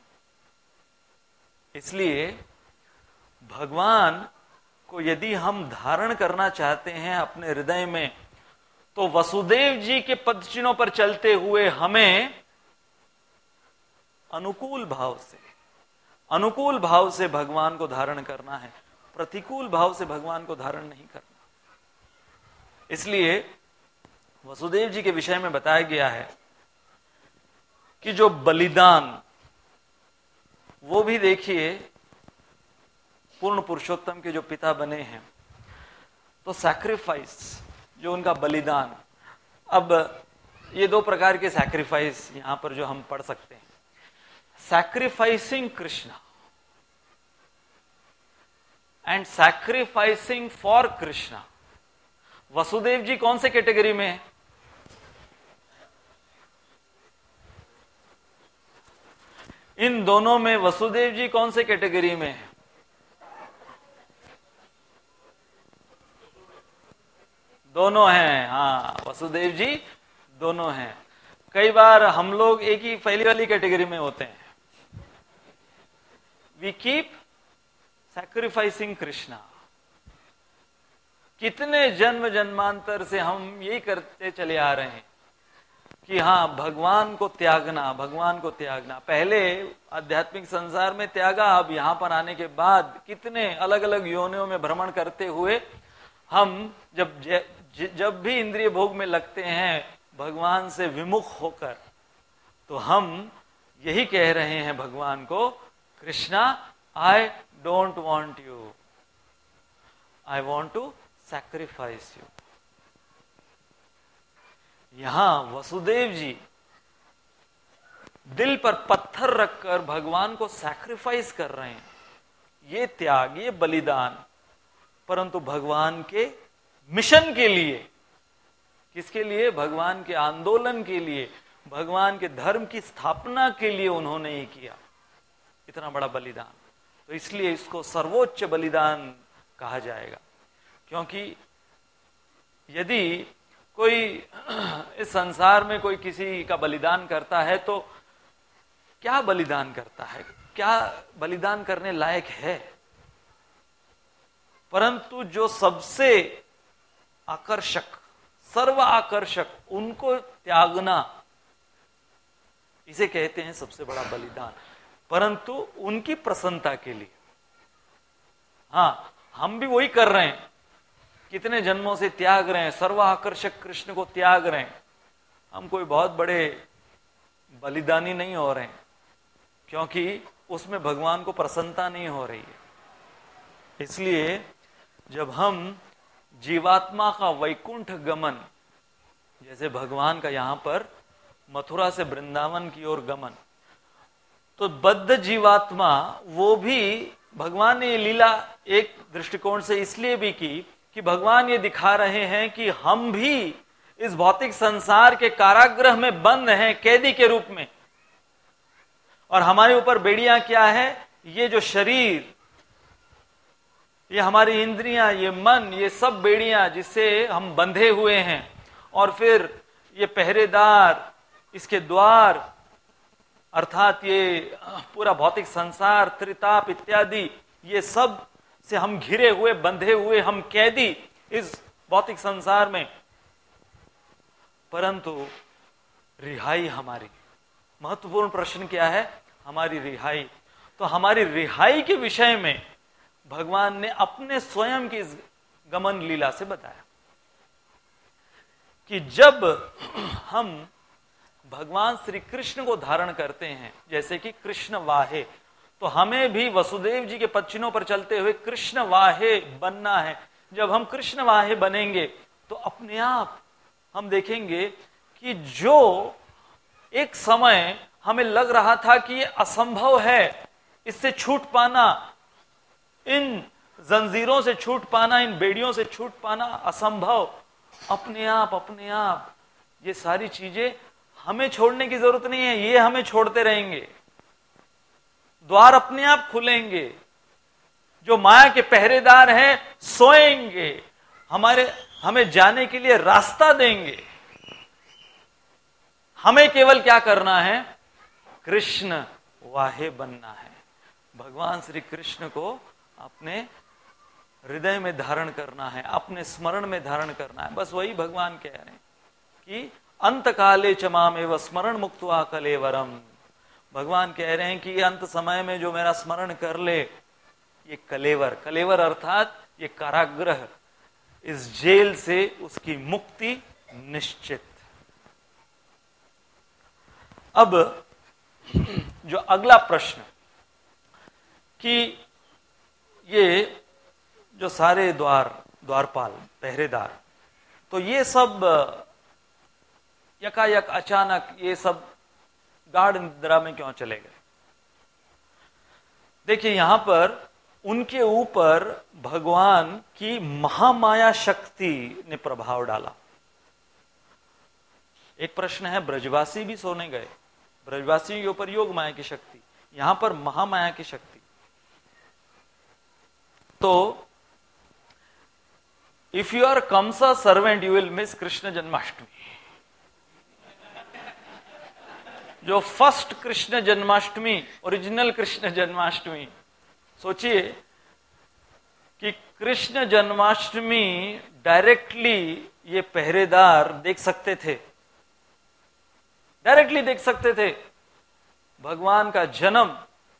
Speaker 1: इसलिए भगवान को यदि हम धारण करना चाहते हैं अपने हृदय में, तो वसुदेव जी के पदचिन्हों पर चलते हुए हमें अनुकूल भाव से अनुकूल भाव से भगवान को धारण करना है, प्रतिकूल भाव से भगवान को धारण नहीं करना। इसलिए वसुदेव जी के विषय में बताया गया है कि जो बलिदान, वो भी देखिए पूर्ण पुरुषोत्तम के जो पिता बने हैं, तो सैक्रिफाइस, जो उनका बलिदान। अब ये दो प्रकार के सैक्रिफाइस यहां पर जो हम पढ़ सकते हैं, sacrificing Krishna and sacrificing for Krishna. Vasudev ji कौन से कैटेगरी में है? इन दोनों में वसुदेव जी कौन से कैटेगरी में है? दोनों हैं। हाँ, वसुदेव जी दोनों हैं। कई बार हम लोग एक ही पहली वाली कैटेगरी में होते हैं, वी कीप सैक्रिफाइसिंग कृष्णा। कितने जन्म जन्मांतर से हम यही करते चले आ रहे हैं कि हाँ, भगवान को त्यागना, भगवान को त्यागना। पहले आध्यात्मिक संसार में त्यागा, अब यहां पर आने के बाद कितने अलग अलग योनियों में भ्रमण करते हुए हम जब जब भी इंद्रिय भोग में लगते हैं भगवान से विमुख होकर, तो हम यही कह रहे हैं भगवान को, Krishna I don't want you, I want to sacrifice you. यहां वसुदेव जी दिल पर पत्थर रखकर भगवान को सैक्रिफाइस कर रहे हैं। ये त्याग, ये बलिदान, परंतु भगवान के मिशन के लिए। किसके लिए? भगवान के आंदोलन के लिए, भगवान के धर्म की स्थापना के लिए उन्होंने ये किया, इतना बड़ा बलिदान। तो इसलिए इसको सर्वोच्च बलिदान कहा जाएगा। क्योंकि यदि कोई इस संसार में कोई किसी का बलिदान करता है तो क्या बलिदान करता है, क्या बलिदान करने लायक है? परंतु जो सबसे आकर्षक, सर्व आकर्षक, उनको त्यागना, इसे कहते हैं सबसे बड़ा बलिदान। परंतु उनकी प्रसन्नता के लिए। हाँ, हम भी वही कर रहे हैं, कितने जन्मों से त्याग रहे हैं, सर्व आकर्षक कृष्ण को त्याग रहे हैं। हम कोई बहुत बड़े बलिदानी नहीं हो रहे हैं, क्योंकि उसमें भगवान को प्रसन्नता नहीं हो रही है। इसलिए जब हम जीवात्मा का वैकुंठ गमन, जैसे भगवान का यहां पर मथुरा से वृंदावन की ओर गमन, तो बद्ध जीवात्मा वो भी, भगवान ने ये लीला एक दृष्टिकोण से इसलिए भी की कि भगवान ये दिखा रहे हैं कि हम भी इस भौतिक संसार के कारागृह में बंद हैं, कैदी के रूप में। और हमारे ऊपर बेड़ियां क्या है? ये जो शरीर, ये हमारी इंद्रियां, ये मन, ये सब बेड़ियां जिससे हम बंधे हुए हैं। और फिर ये पहरेदार, इसके द्वार, अर्थात ये पूरा भौतिक संसार, त्रिताप इत्यादि, ये सब से हम घिरे हुए, बंधे हुए, हम कैदी इस भौतिक संसार में। परंतु रिहाई हमारी, महत्वपूर्ण प्रश्न क्या है? हमारी रिहाई। तो हमारी रिहाई के विषय में भगवान ने अपने स्वयं की गमन लीला से बताया कि जब हम भगवान श्री कृष्ण को धारण करते हैं, जैसे कि कृष्ण वाहे, तो हमें भी वसुदेव जी के पच्चिनों पर चलते हुए कृष्ण वाहे बनना है। जब हम कृष्ण वाहे बनेंगे तो अपने आप हम देखेंगे कि जो एक समय हमें लग रहा था कि ये असंभव है, इससे छूट पाना, इन जंजीरों से छूट पाना, इन बेड़ियों से छूट पाना असंभव, अपने आप अपने आप ये सारी चीजें हमें छोड़ने की जरूरत नहीं है, ये हमें छोड़ते रहेंगे। द्वार अपने आप खुलेंगे, जो माया के पहरेदार हैं सोएंगे, हमारे हमें जाने के लिए रास्ता देंगे। हमें केवल क्या करना है? कृष्ण वाहे बनना है। भगवान श्री कृष्ण को अपने हृदय में धारण करना है, अपने स्मरण में धारण करना है। बस वही भगवान कह रहे हैं कि अंत काले चमामेव स्मरण मुक्त्वा कलेवरम। भगवान कह रहे हैं कि अंत समय में जो मेरा स्मरण कर ले, ये कलेवर, कलेवर अर्थात ये कारागृह, इस जेल से उसकी मुक्ति निश्चित। अब जो अगला प्रश्न कि ये जो सारे द्वार, द्वारपाल, पहरेदार, तो ये सब यकायक अचानक ये सब गाढ़ निद्रा में क्यों चले गए? देखिए, यहां पर उनके ऊपर भगवान की महामाया शक्ति ने प्रभाव डाला। एक प्रश्न है, ब्रजवासी भी सोने गए, ब्रजवासी के ऊपर योग माया की शक्ति, यहां पर महामाया की शक्ति। तो if you are Kamsa servant you will miss Krishna Janmashtami. जो फर्स्ट कृष्ण जन्माष्टमी, ओरिजिनल कृष्ण जन्माष्टमी, सोचिए कि कृष्ण जन्माष्टमी डायरेक्टली ये पहरेदार देख सकते थे, डायरेक्टली देख सकते थे भगवान का जन्म,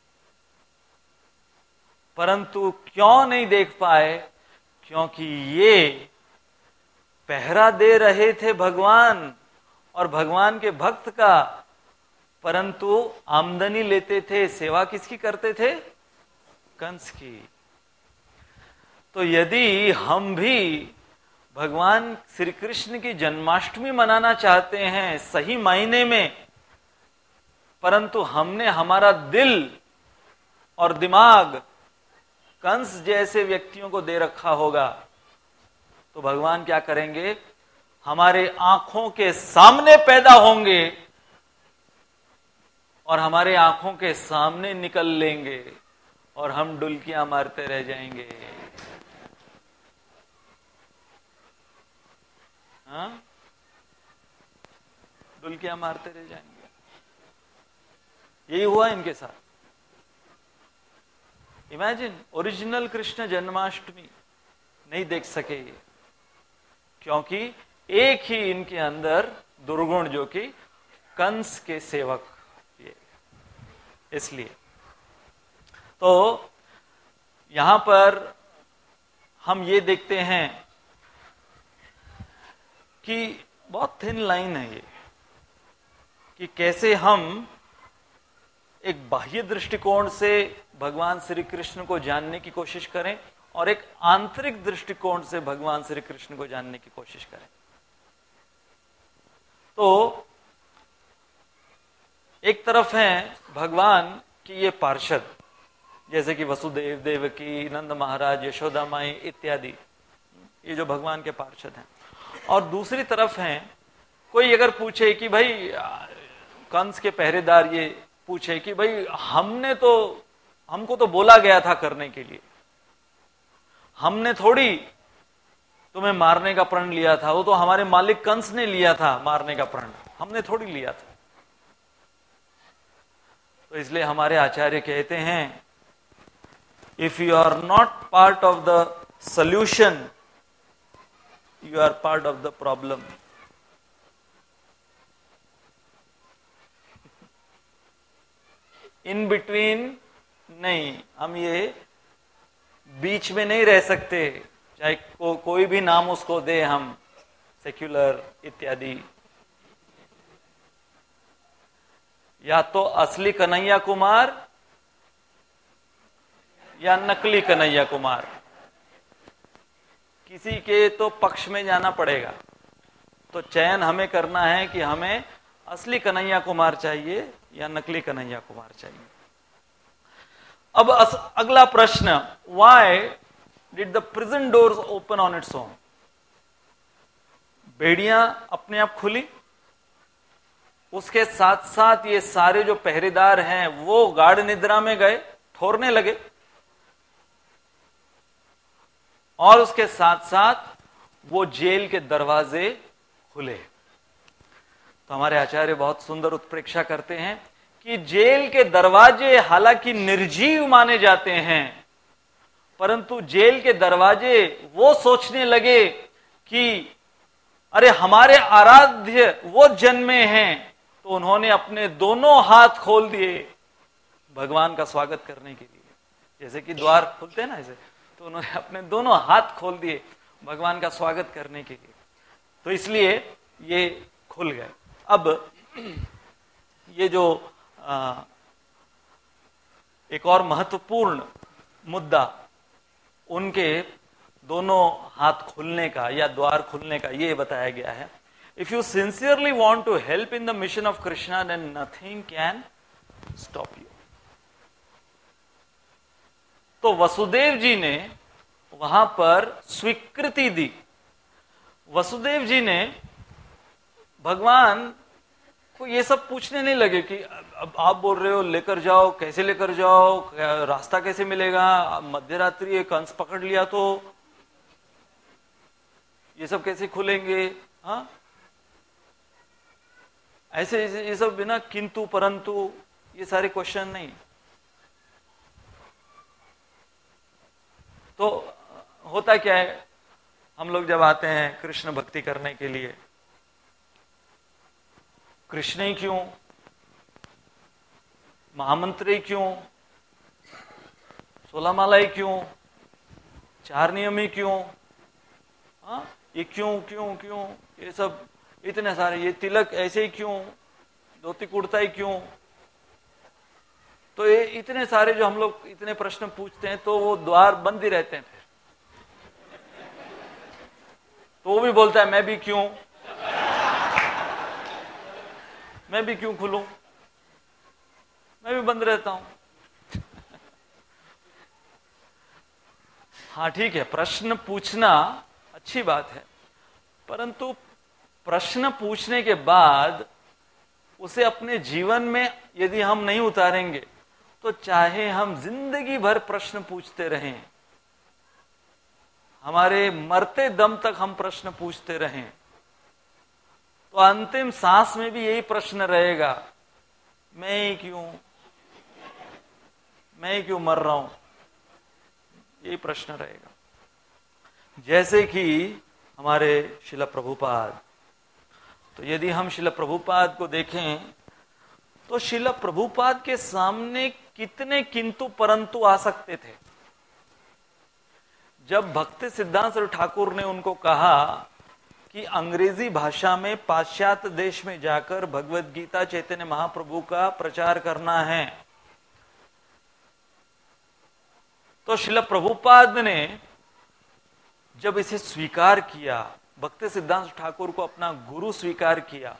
Speaker 1: परंतु क्यों नहीं देख पाए? क्योंकि ये पहरा दे रहे थे भगवान और भगवान के भक्त का, परंतु आमदनी लेते थे। सेवा किसकी करते थे? कंस की। तो यदि हम भी भगवान श्री कृष्ण की जन्माष्टमी मनाना चाहते हैं सही मायने में, परंतु हमने हमारा दिल और दिमाग कंस जैसे व्यक्तियों को दे रखा होगा, तो भगवान क्या करेंगे? हमारे आंखों के सामने पैदा होंगे और हमारे आंखों के सामने निकल लेंगे और हम डुलकियां मारते रह जाएंगे। हाँ, डुलकियां मारते रह जाएंगे। यही हुआ इनके साथ। इमेजिन, ओरिजिनल कृष्ण जन्माष्टमी नहीं देख सके, क्योंकि एक ही इनके अंदर दुर्गुण जो कि कंस के सेवक, ये इसलिए तो यहां पर हम ये देखते हैं कि बहुत थिन लाइन है ये, कि कैसे हम एक बाह्य दृष्टिकोण से भगवान श्री कृष्ण को जानने की कोशिश करें और एक आंतरिक दृष्टिकोण से भगवान श्री कृष्ण को जानने की कोशिश करें। तो एक तरफ हैं भगवान की ये पार्षद, जैसे कि वसुदेव, देवकी, नंद महाराज, यशोदा माई इत्यादि, ये जो भगवान के पार्षद हैं। और दूसरी तरफ हैं, कोई अगर पूछे कि भाई, कंस के पहरेदार ये पूछे कि भाई हमने तो, हमको तो बोला गया था करने के लिए, हमने थोड़ी तुम्हें मारने का प्रण लिया था, वो तो हमारे मालिक कंस ने लिया था मारने का प्रण, हमने थोड़ी लिया था। तो इसलिए हमारे आचार्य कहते हैं, if you are not part of the solution, you are part of the problem. In between नहीं, हम ये बीच में नहीं रह सकते, चाहे को, कोई भी नाम उसको दे हम, सेक्युलर इत्यादि, या तो असली कन्हैया कुमार या नकली कन्हैया कुमार, किसी के तो पक्ष में जाना पड़ेगा। तो चयन हमें करना है कि हमें असली कन्हैया कुमार चाहिए या नकली कन्हैया कुमार चाहिए। अब अस, अगला प्रश्न, why did the prison doors open on its own? बेड़ियां अपने आप खुली, उसके साथ साथ ये सारे जो पहरेदार हैं वो गाढ़ निद्रा में गए, ठोरने लगे, और उसके साथ साथ वो जेल के दरवाजे खुले। तो हमारे आचार्य बहुत सुंदर उत्प्रेक्षा करते हैं कि जेल के दरवाजे हालांकि निर्जीव माने जाते हैं, परंतु जेल के दरवाजे वो सोचने लगे कि अरे हमारे आराध्य वो जन्मे हैं, तो उन्होंने अपने दोनों हाथ खोल दिए भगवान का स्वागत करने के लिए। जैसे कि द्वार खुलते हैं ना ऐसे, तो उन्होंने अपने दोनों हाथ खोल दिए भगवान का स्वागत करने के लिए। तो इसलिए ये खुल गए। अब ये जो आ, एक और महत्वपूर्ण मुद्दा, उनके दोनों हाथ खुलने का या द्वार खुलने का, ये बताया गया है। If you sincerely want to help in the mission of Krishna, then nothing can stop you. तो वसुदेव जी ने वहां पर स्वीकृति दी। वसुदेव जी ने भगवान को ये सब पूछने नहीं लगे कि अब आप बोल रहे हो लेकर जाओ, कैसे लेकर जाओ, रास्ता कैसे मिलेगा, मध्य रात्रि कंस पकड़ लिया तो ये सब कैसे खुलेंगे, हाँ ऐसे ये सब बिना किंतु परंतु ये सारे क्वेश्चन नहीं। तो होता क्या है, हम लोग जब आते हैं कृष्ण भक्ति करने के लिए, कृष्ण ही क्यों, महामंत्र ही क्यों, सोलह माला ही क्यों, चार नियम ही क्यों, हाँ ये क्यों क्यों क्यों, ये सब इतने सारे, ये तिलक ऐसे ही क्यों, धोती कुर्ता ही क्यों। तो ये इतने सारे जो हम लोग इतने प्रश्न पूछते हैं, तो वो द्वार बंद ही रहते हैं। फिर तो वो भी बोलता है मैं भी क्यों, मैं भी क्यों खुलूं, मैं भी बंद रहता हूं। हाँ ठीक है, प्रश्न पूछना अच्छी बात है, परंतु प्रश्न पूछने के बाद उसे अपने जीवन में यदि हम नहीं उतारेंगे, तो चाहे हम जिंदगी भर प्रश्न पूछते रहें, हमारे मरते दम तक हम प्रश्न पूछते रहें, तो अंतिम सांस में भी यही प्रश्न रहेगा, मैं ही क्यों, मैं ही क्यों मर रहा हूं, यही प्रश्न रहेगा। जैसे कि हमारे श्रील प्रभुपाद, तो यदि हम श्रील प्रभुपाद को देखें तो श्रील प्रभुपाद के सामने कितने किंतु परंतु आ सकते थे। जब भक्ति सिद्धांत ठाकुर ने उनको कहा कि अंग्रेजी भाषा में पाश्चात्य देश में जाकर भगवत गीता चैतन्य महाप्रभु का प्रचार करना है, तो श्रील प्रभुपाद ने जब इसे स्वीकार किया, भक्ति सिद्धांत ठाकुर को अपना गुरु स्वीकार किया,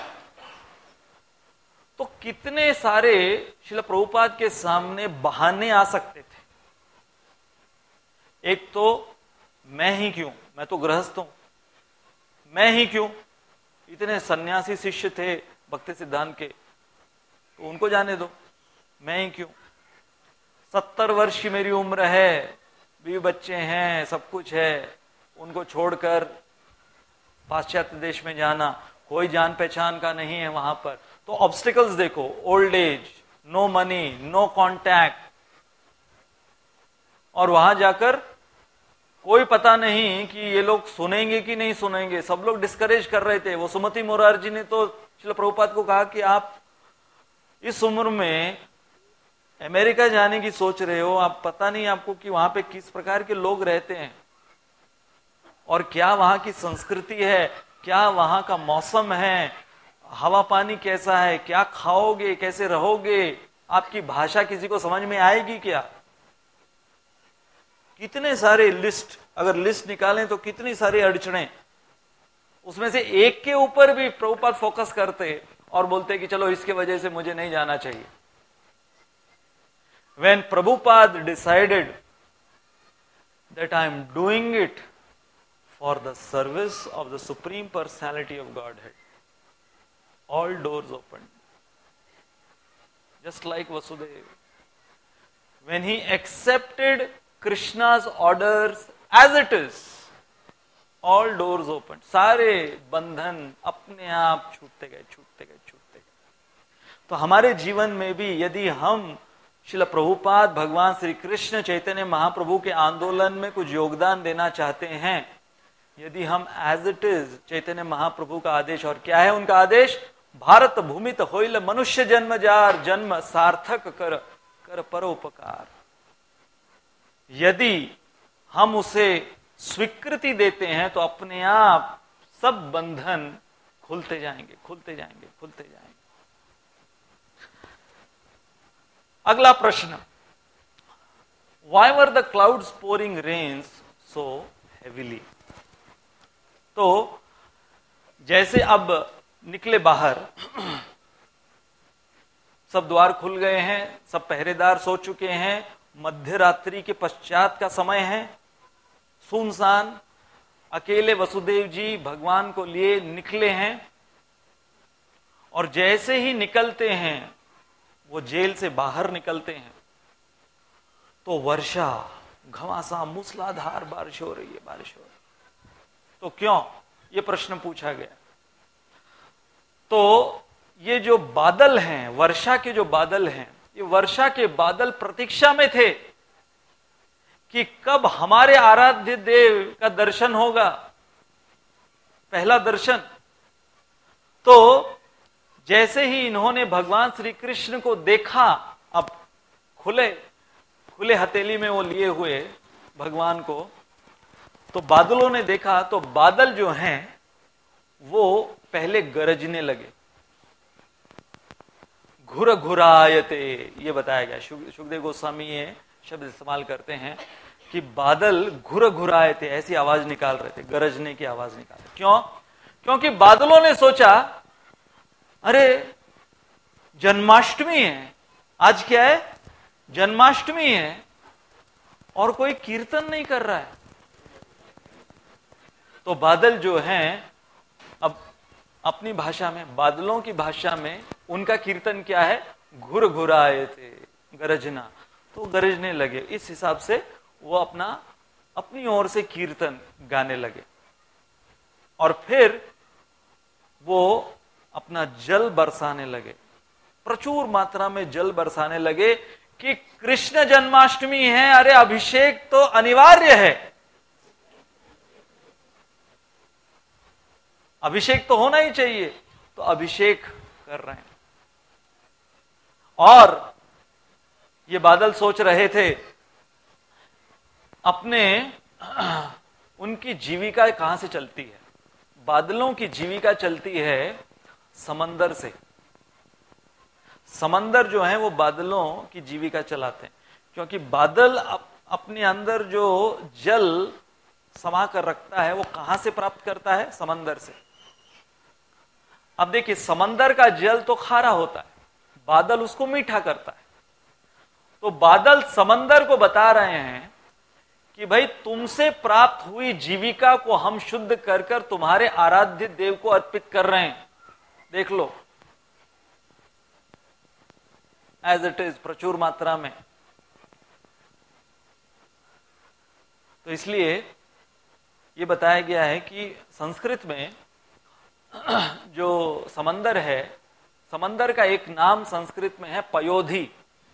Speaker 1: तो कितने सारे श्रील प्रभुपाद के सामने बहाने आ सकते थे। एक तो मैं ही क्यों, मैं तो गृहस्थ हूं, मैं ही क्यों। इतने सन्यासी शिष्य थे भक्ति सिद्धांत के, तो उनको जाने दो, मैं ही क्यों। सत्तर वर्ष की मेरी उम्र है, बीवी बच्चे हैं, सब कुछ है, उनको छोड़कर पाश्चात्य देश में जाना, कोई जान पहचान का नहीं है वहां पर। तो ऑब्स्टिकल्स देखो, old age, no money, no contact, और वहां जाकर कोई पता नहीं कि ये लोग सुनेंगे कि नहीं सुनेंगे। सब लोग डिस्करेज कर रहे थे। वो सुमति मोरारजी ने तो श्रील प्रभुपाद को कहा कि आप इस उम्र में अमेरिका जाने की सोच रहे हो, आप पता नहीं आपको कि वहां पे किस प्रकार के लोग रहते हैं और क्या वहां की संस्कृति है, क्या वहां का मौसम है, हवा पानी कैसा है, क्या खाओगे, कैसे रहोगे, आपकी भाषा किसी को समझ में आएगी क्या। कितने सारे लिस्ट, अगर लिस्ट निकालें तो कितनी सारी अड़चने, उसमें से एक के ऊपर भी प्रभुपाद फोकस करते और बोलते कि चलो इसके वजह से मुझे नहीं जाना चाहिए। When Prabhupada decided that I am doing it for the service of the Supreme Personality of Godhead, all doors opened. Just like Vasudeva. When he accepted Krishna's orders as it is, all doors opened. सारे बंधन अपने आप छूटते गए, छूटते गए, छूटते गए। तो हमारे जीवन में भी यदि हम श्रील प्रभुपाद भगवान श्री कृष्ण चैतन्य महाप्रभु के आंदोलन में कुछ योगदान देना चाहते हैं, यदि हम as it is Chaitanya Mahaprabhu का आदेश, और क्या है उनका आदेश, भारत भूमित होइल मनुष्य जन्म जार, जन्म सार्थक कर कर परोपकार, यदि हम उसे स्वीकृति देते हैं तो अपने आप सब बंधन खुलते जाएंगे, खुलते जाएंगे, खुलते जाएंगे। अगला प्रश्न, Why were the clouds pouring rains so heavily? तो जैसे अब निकले बाहर, सब द्वार खुल गए हैं, सब पहरेदार सो चुके हैं, मध्य रात्रि के पश्चात का समय है, सुनसान, अकेले वसुदेव जी भगवान को लिए निकले हैं, और जैसे ही निकलते हैं, वो जेल से बाहर निकलते हैं, तो वर्षा, घमासान, मूसलाधार बारिश हो रही है, बारिश हो रही है। तो क्यों, ये प्रश्न पूछा गया। तो ये जो बादल हैं, वर्षा के जो बादल हैं, ये वर्षा के बादल प्रतीक्षा में थे कि कब हमारे आराध्य देव का दर्शन होगा, पहला दर्शन। तो जैसे ही इन्होंने भगवान श्री कृष्ण को देखा, अब खुले खुले हथेली में वो लिए हुए भगवान को, तो बादलों ने देखा, तो बादल जो हैं वो पहले गरजने लगे, घुर घुरायते, ये बताया गया। सुखदेव गोस्वामी ये शब्द इस्तेमाल करते हैं कि बादल घुर घुरायते, ऐसी आवाज निकाल रहे थे, गरजने की आवाज निकाल रहे। क्यों? क्योंकि बादलों ने सोचा, अरे जन्माष्टमी है, आज क्या है, जन्माष्टमी है, और कोई कीर्तन नहीं कर रहा है। तो बादल जो हैं, अब अपनी भाषा में, बादलों की भाषा में उनका कीर्तन क्या है, घुर घुराए थे, गरजना, तो गरजने लगे। इस हिसाब से वो अपना अपनी ओर से कीर्तन गाने लगे, और फिर वो अपना जल बरसाने लगे, प्रचुर मात्रा में जल बरसाने लगे कि कृष्ण जन्माष्टमी है, अरे अभिषेक तो अनिवार्य है। अभिषेक तो होना ही चाहिए, तो अभिषेक कर रहे हैं। और ये बादल सोच रहे थे अपने, उनकी जीविका कहां से चलती है? बादलों की जीविका चलती है समंदर से। समंदर जो है वो बादलों की जीविका चलाते हैं, क्योंकि बादल अप, अपने अंदर जो जल समा कर रखता है वो कहां से प्राप्त करता है? समंदर से। अब देखिए, समंदर का जल तो खारा होता है, बादल उसको मीठा करता है। तो बादल समंदर को बता रहे हैं कि भाई तुमसे प्राप्त हुई जीविका को हम शुद्ध कर कर तुम्हारे आराध्य देव को अर्पित कर रहे हैं। देख लो, एज इट इज, प्रचुर मात्रा में। तो इसलिए ये बताया गया है कि संस्कृत में जो समंदर है, समंदर का एक नाम संस्कृत में है पयोधि।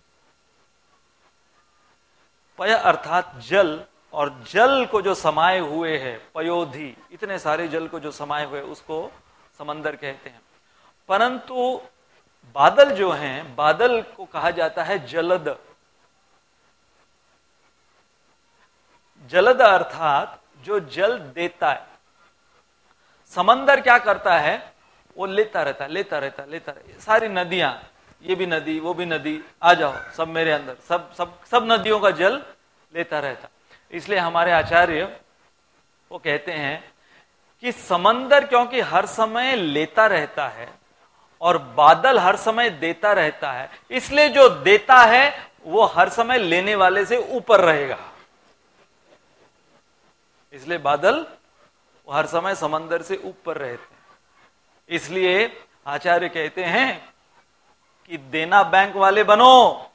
Speaker 1: पय अर्थात जल, और जल को जो समाये हुए है, पयोधि, इतने सारे जल को जो समाये हुए उसको समंदर कहते हैं। परंतु बादल जो हैं, बादल को कहा जाता है जलद। जलद अर्थात जो जल देता है। समंदर क्या करता है? वो लेता रहता है, लेता रहता है, लेता रहता है। सारी नदियां, ये भी नदी, वो भी नदी, आ जाओ सब मेरे अंदर, सब सब सब नदियों का जल लेता रहता। इसलिए हमारे आचार्य वो कहते हैं कि समंदर क्योंकि हर समय लेता रहता है और बादल हर समय देता रहता है, इसलिए जो देता है वो हर समय लेने वाले से ऊपर रहेगा। इसलिए बादल हर समय समंदर से ऊपर रहते हैं। इसलिए आचार्य कहते हैं कि देना बैंक वाले बनो,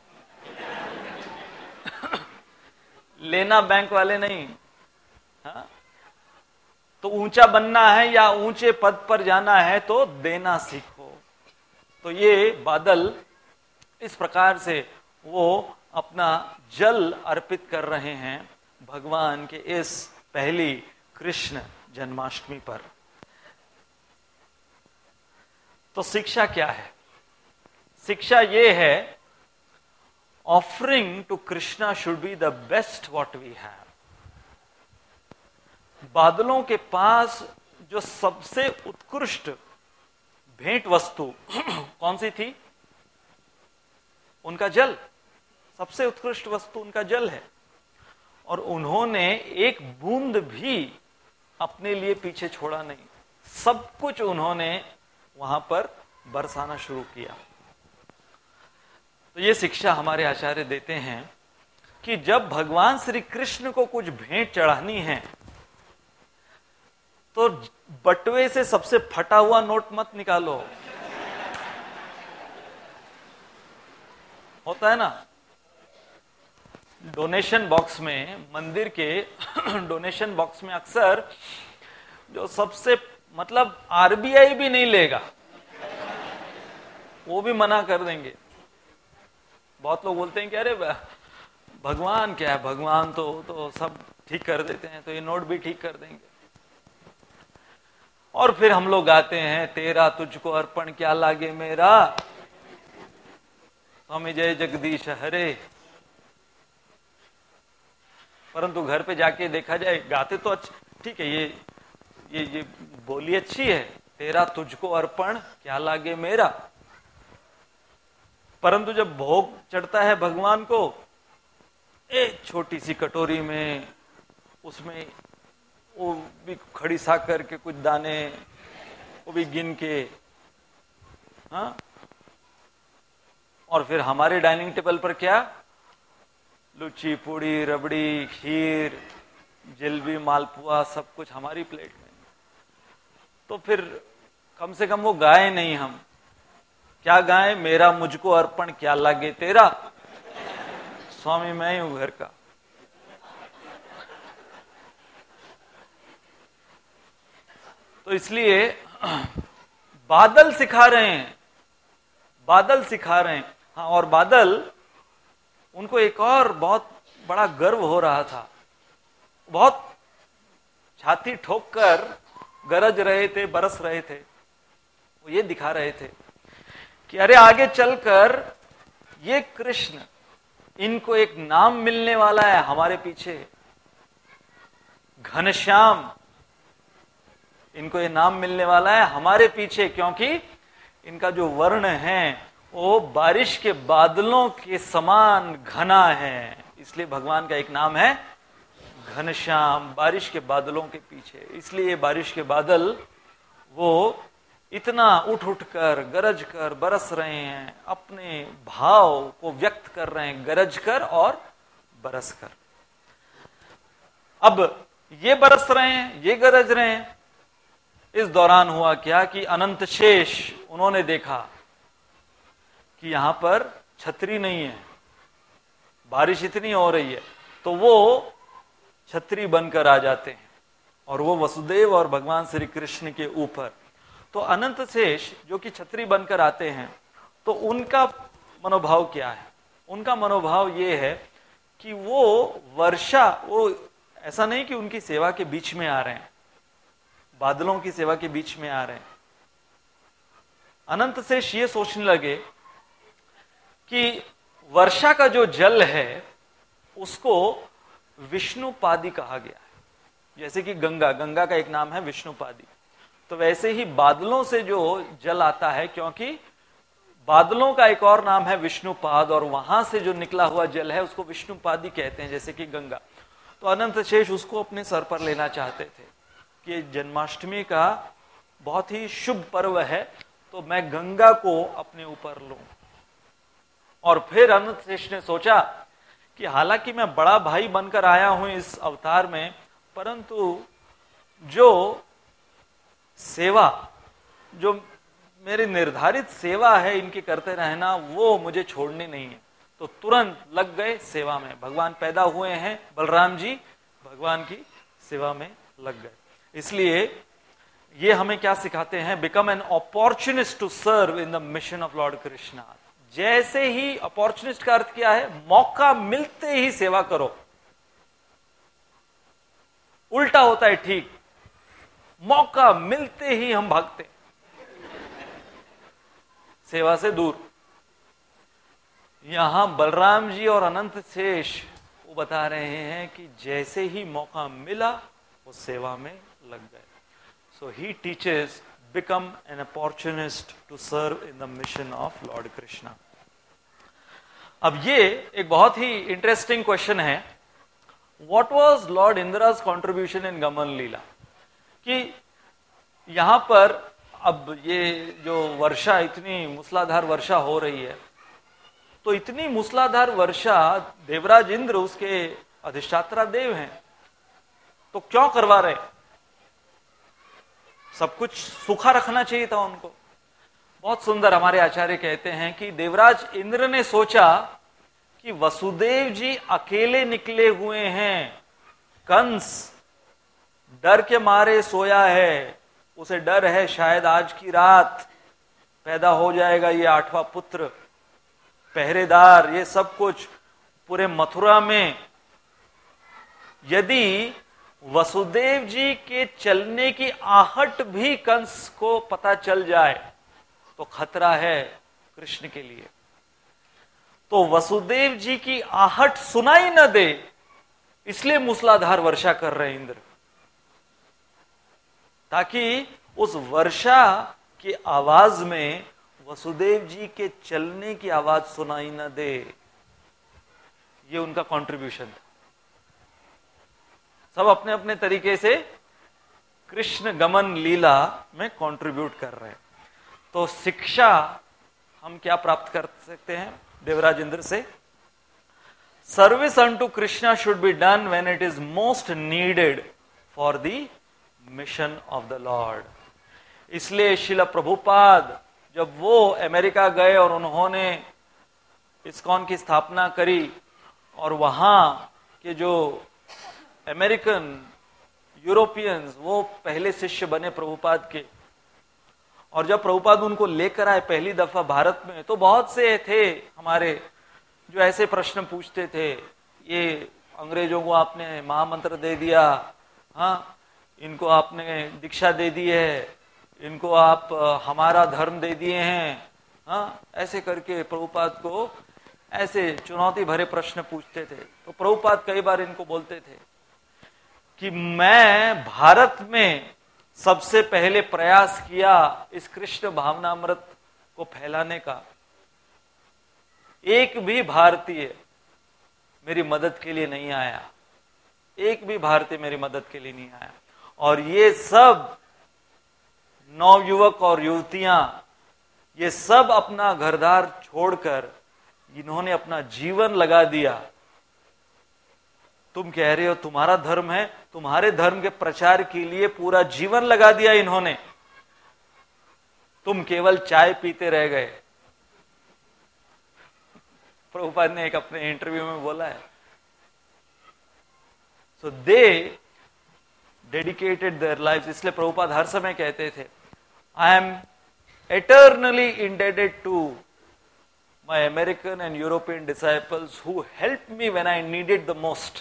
Speaker 1: लेना बैंक वाले नहीं। हाँ? तो ऊंचा बनना है या ऊंचे पद पर जाना है तो देना सीखो। तो ये बादल इस प्रकार से वो अपना जल अर्पित कर रहे हैं भगवान के इस पहली कृष्ण जन्माष्टमी पर। तो शिक्षा क्या है? शिक्षा ये है, offering to Krishna should be the best what we have. बादलों के पास जो सबसे उत्कृष्ट भेंट वस्तु कौन सी थी? उनका जल। सबसे उत्कृष्ट वस्तु उनका जल है, और उन्होंने एक बूंद भी अपने लिए पीछे छोड़ा नहीं। सब कुछ उन्होंने वहां पर बरसाना शुरू किया। तो ये शिक्षा हमारे आचार्य देते हैं कि जब भगवान श्री कृष्ण को कुछ भेंट चढ़ानी है तो बटुए से सबसे फटा हुआ नोट मत निकालो। होता है ना, डोनेशन बॉक्स में, मंदिर के डोनेशन बॉक्स में अक्सर जो सबसे, मतलब आरबीआई भी नहीं लेगा, वो भी मना कर देंगे। बहुत लोग बोलते हैं कि अरे भगवान क्या है, भगवान तो तो सब ठीक कर देते हैं, तो ये नोट भी ठीक कर देंगे। और फिर हम लोग गाते हैं, तेरा तुझको अर्पण क्या लागे मेरा, स्वामी जय जगदीश हरे। परंतु घर पे जाके देखा जाए, गाते तो अच्छा, ठीक है, ये ये ये बोली अच्छी है, तेरा तुझको अर्पण क्या लागे मेरा। परंतु जब भोग चढ़ता है भगवान को, एक छोटी सी कटोरी में, उसमें वो भी खड़ी साकर के कुछ दाने, वो भी गिन के, हाँ, और फिर हमारे डाइनिंग टेबल पर क्या, लुच्ची, पूड़ी, रबड़ी, खीर, जलेबी, मालपुआ, सब कुछ हमारी प्लेट में। तो फिर कम से कम वो गाए नहीं, हम क्या गाएं, मेरा मुझको अर्पण क्या लागे तेरा, स्वामी मैं ही हूं घर का। तो इसलिए बादल सिखा रहे हैं, बादल सिखा रहे हैं। हाँ, और बादल, उनको एक और बहुत बड़ा गर्व हो रहा था। बहुत छाती ठोक कर गरज रहे थे, बरस रहे थे। वो ये दिखा रहे थे कि अरे आगे चलकर ये कृष्ण, इनको एक नाम मिलने वाला है हमारे पीछे, घनश्याम, इनको ये नाम मिलने वाला है हमारे पीछे, क्योंकि इनका जो वर्ण है वो बारिश के बादलों के समान घना है। इसलिए भगवान का एक नाम है घनश्याम, बारिश के बादलों के पीछे। इसलिए बारिश के बादल वो इतना उठ उठ कर, गरज कर बरस रहे हैं, अपने भाव को व्यक्त कर रहे हैं, गरज कर और बरस कर। अब ये बरस रहे हैं, ये गरज रहे हैं। इस दौरान हुआ क्या कि अनंत शेष उन्होंने देखा कि यहां पर छतरी नहीं है, बारिश इतनी हो रही है, तो वो छतरी बनकर आ जाते हैं और वो वसुदेव और भगवान श्री कृष्ण के ऊपर। तो अनंत शेष जो कि छतरी बनकर आते हैं, तो उनका मनोभाव क्या है? उनका मनोभाव ये है कि वो वर्षा, वो ऐसा नहीं कि उनकी सेवा के बीच में आ रहे हैं, बादलों की सेवा के बीच में आ रहे हैं। अनंत शेष ये सोचने लगे कि वर्षा का जो जल है उसको विष्णुपादी कहा गया है। जैसे कि गंगा, गंगा का एक नाम है विष्णुपादी, तो वैसे ही बादलों से जो जल आता है, क्योंकि बादलों का एक और नाम है विष्णुपाद, और वहां से जो निकला हुआ जल है उसको विष्णुपादी कहते हैं, जैसे कि गंगा। तो अनंत शेष उसको अपने सर पर लेना चाहते थे कि जन्माष्टमी का बहुत ही शुभ पर्व है, तो मैं गंगा को अपने ऊपर लूं। और फिर अनंत शेष ने सोचा कि हालांकि मैं बड़ा भाई बनकर आया हूं इस अवतार में, परंतु जो सेवा, जो मेरी निर्धारित सेवा है इनकी करते रहना, वो मुझे छोड़नी नहीं है। तो तुरंत लग गए सेवा में। भगवान पैदा हुए हैं, बलराम जी भगवान की सेवा में लग गए। इसलिए ये हमें क्या सिखाते हैं? Become an opportunist to serve in the mission of lord Krishna. जैसे ही, अपॉर्चुनिस्ट का अर्थ क्या है? मौका मिलते ही सेवा करो। उल्टा होता है ठीक, मौका मिलते ही हम भागते सेवा से दूर। यहां बलराम जी और अनंत शेष वो बता रहे हैं कि जैसे ही मौका मिला वो सेवा में लग गए। So he teaches become an opportunist to serve in the mission of lord Krishna. अब ये एक बहुत ही इंटरेस्टिंग क्वेश्चन है, what was lord Indra's contribution in gaman lila? कि यहां पर अब ये जो वर्षा, इतनी मूसलाधार वर्षा हो रही है, तो इतनी मूसलाधार वर्षा देवराज इंद्र उसके अधिष्ठात्रा देव हैं, तो क्यों करवा रहे? सब कुछ सूखा रखना चाहिए था उनको। बहुत सुंदर हमारे आचार्य कहते हैं कि देवराज इंद्र ने सोचा कि वसुदेव जी अकेले निकले हुए हैं, कंस डर के मारे सोया है, उसे डर है शायद आज की रात पैदा हो जाएगा ये आठवां पुत्र, पहरेदार, ये सब कुछ पूरे मथुरा में। यदि वसुदेव जी के चलने की आहट भी कंस को पता चल जाए तो खतरा है कृष्ण के लिए। तो वसुदेव जी की आहट सुनाई न दे, इसलिए मूसलाधार वर्षा कर रहे इंद्र, ताकि उस वर्षा की आवाज में वसुदेव जी के चलने की आवाज सुनाई न दे। ये उनका कंट्रीब्यूशन था। सब अपने अपने तरीके से कृष्ण गमन लीला में कंट्रीब्यूट कर रहे हैं। तो शिक्षा हम क्या प्राप्त कर सकते हैं देवराज इंद्र से? Service unto Krishna should be done when it is most needed for the mission of the lord. इसलिए श्रील प्रभुपाद जब वो अमेरिका गए और उन्होंने इस्कॉन की स्थापना करी, और वहां के जो अमेरिकन, यूरोपियंस, वो पहले शिष्य बने प्रभुपाद के, और जब प्रभुपाद उनको लेकर आए पहली दफा भारत में, तो बहुत से थे हमारे जो ऐसे प्रश्न पूछते थे, ये अंग्रेजों को आपने महामंत्र दे दिया, हाँ इनको आपने दीक्षा दे दी है, इनको आप हमारा धर्म दे दिए हैं, हाँ, ऐसे करके प्रभुपाद को ऐसे चुनौती भरे प्रश्न पूछते थे। तो प्रभुपाद कई बार इनको बोलते थे कि मैं भारत में सबसे पहले प्रयास किया इस कृष्ण भावनामृत को फैलाने का, एक भी भारतीय मेरी मदद के लिए नहीं आया, एक भी भारतीय मेरी मदद के लिए नहीं आया। और ये सब नवयुवक और युवतियां, ये सब अपना घरदार छोड़कर इन्होंने अपना जीवन लगा दिया। तुम कह रहे हो तुम्हारा धर्म है, तुम्हारे धर्म के प्रचार के लिए पूरा जीवन लगा दिया इन्होंने, तुम केवल चाय पीते रह गए। प्रभुपाद ने एक अपने इंटरव्यू में बोला है। So they dedicated their life, इसलिए प्रभुपाद हर समय कहते थे, I am eternally indebted to my American and European disciples who helped me when I needed the most.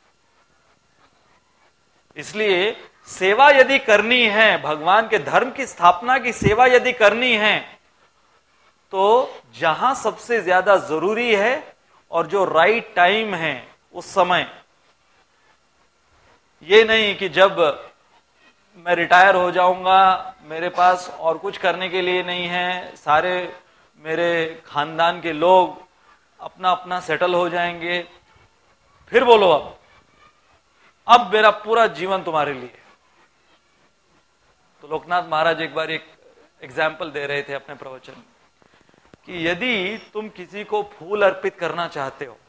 Speaker 1: इसलिए सेवा यदि करनी है, भगवान के धर्म की स्थापना की सेवा यदि करनी है, तो जहां सबसे ज्यादा जरूरी है और जो राइट टाइम है उस समय, ये नहीं कि जब मैं रिटायर हो जाऊंगा, मेरे पास और कुछ करने के लिए नहीं है, सारे मेरे खानदान के लोग अपना अपना सेटल हो जाएंगे, फिर बोलो अब अब मेरा पूरा जीवन तुम्हारे लिए। तो लोकनाथ महाराज एक बार एक एग्जाम्पल दे रहे थे अपने प्रवचन में कि यदि तुम किसी को फूल अर्पित करना चाहते हो,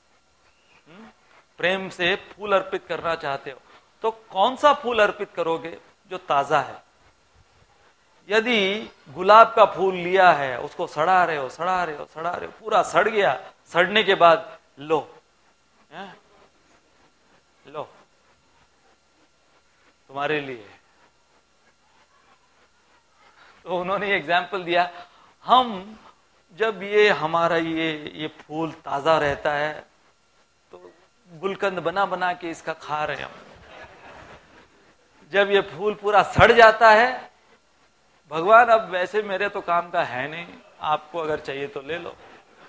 Speaker 1: प्रेम से फूल अर्पित करना चाहते हो, तो कौन सा फूल अर्पित करोगे? जो ताजा है। यदि गुलाब का फूल लिया है, उसको सड़ा रहे हो सड़ा रहे हो सड़ा रहे हो, पूरा सड़ गया, सड़ने के बाद लो है? लो तुम्हारे लिए। तो उन्होंने एग्जाम्पल दिया, हम जब ये हमारा ये ये फूल ताजा रहता है तो गुलकंद बना बना के इसका खा रहे हम, जब ये फूल पूरा सड़ जाता है, भगवान अब वैसे मेरे तो काम का है नहीं, आपको अगर चाहिए तो ले लो।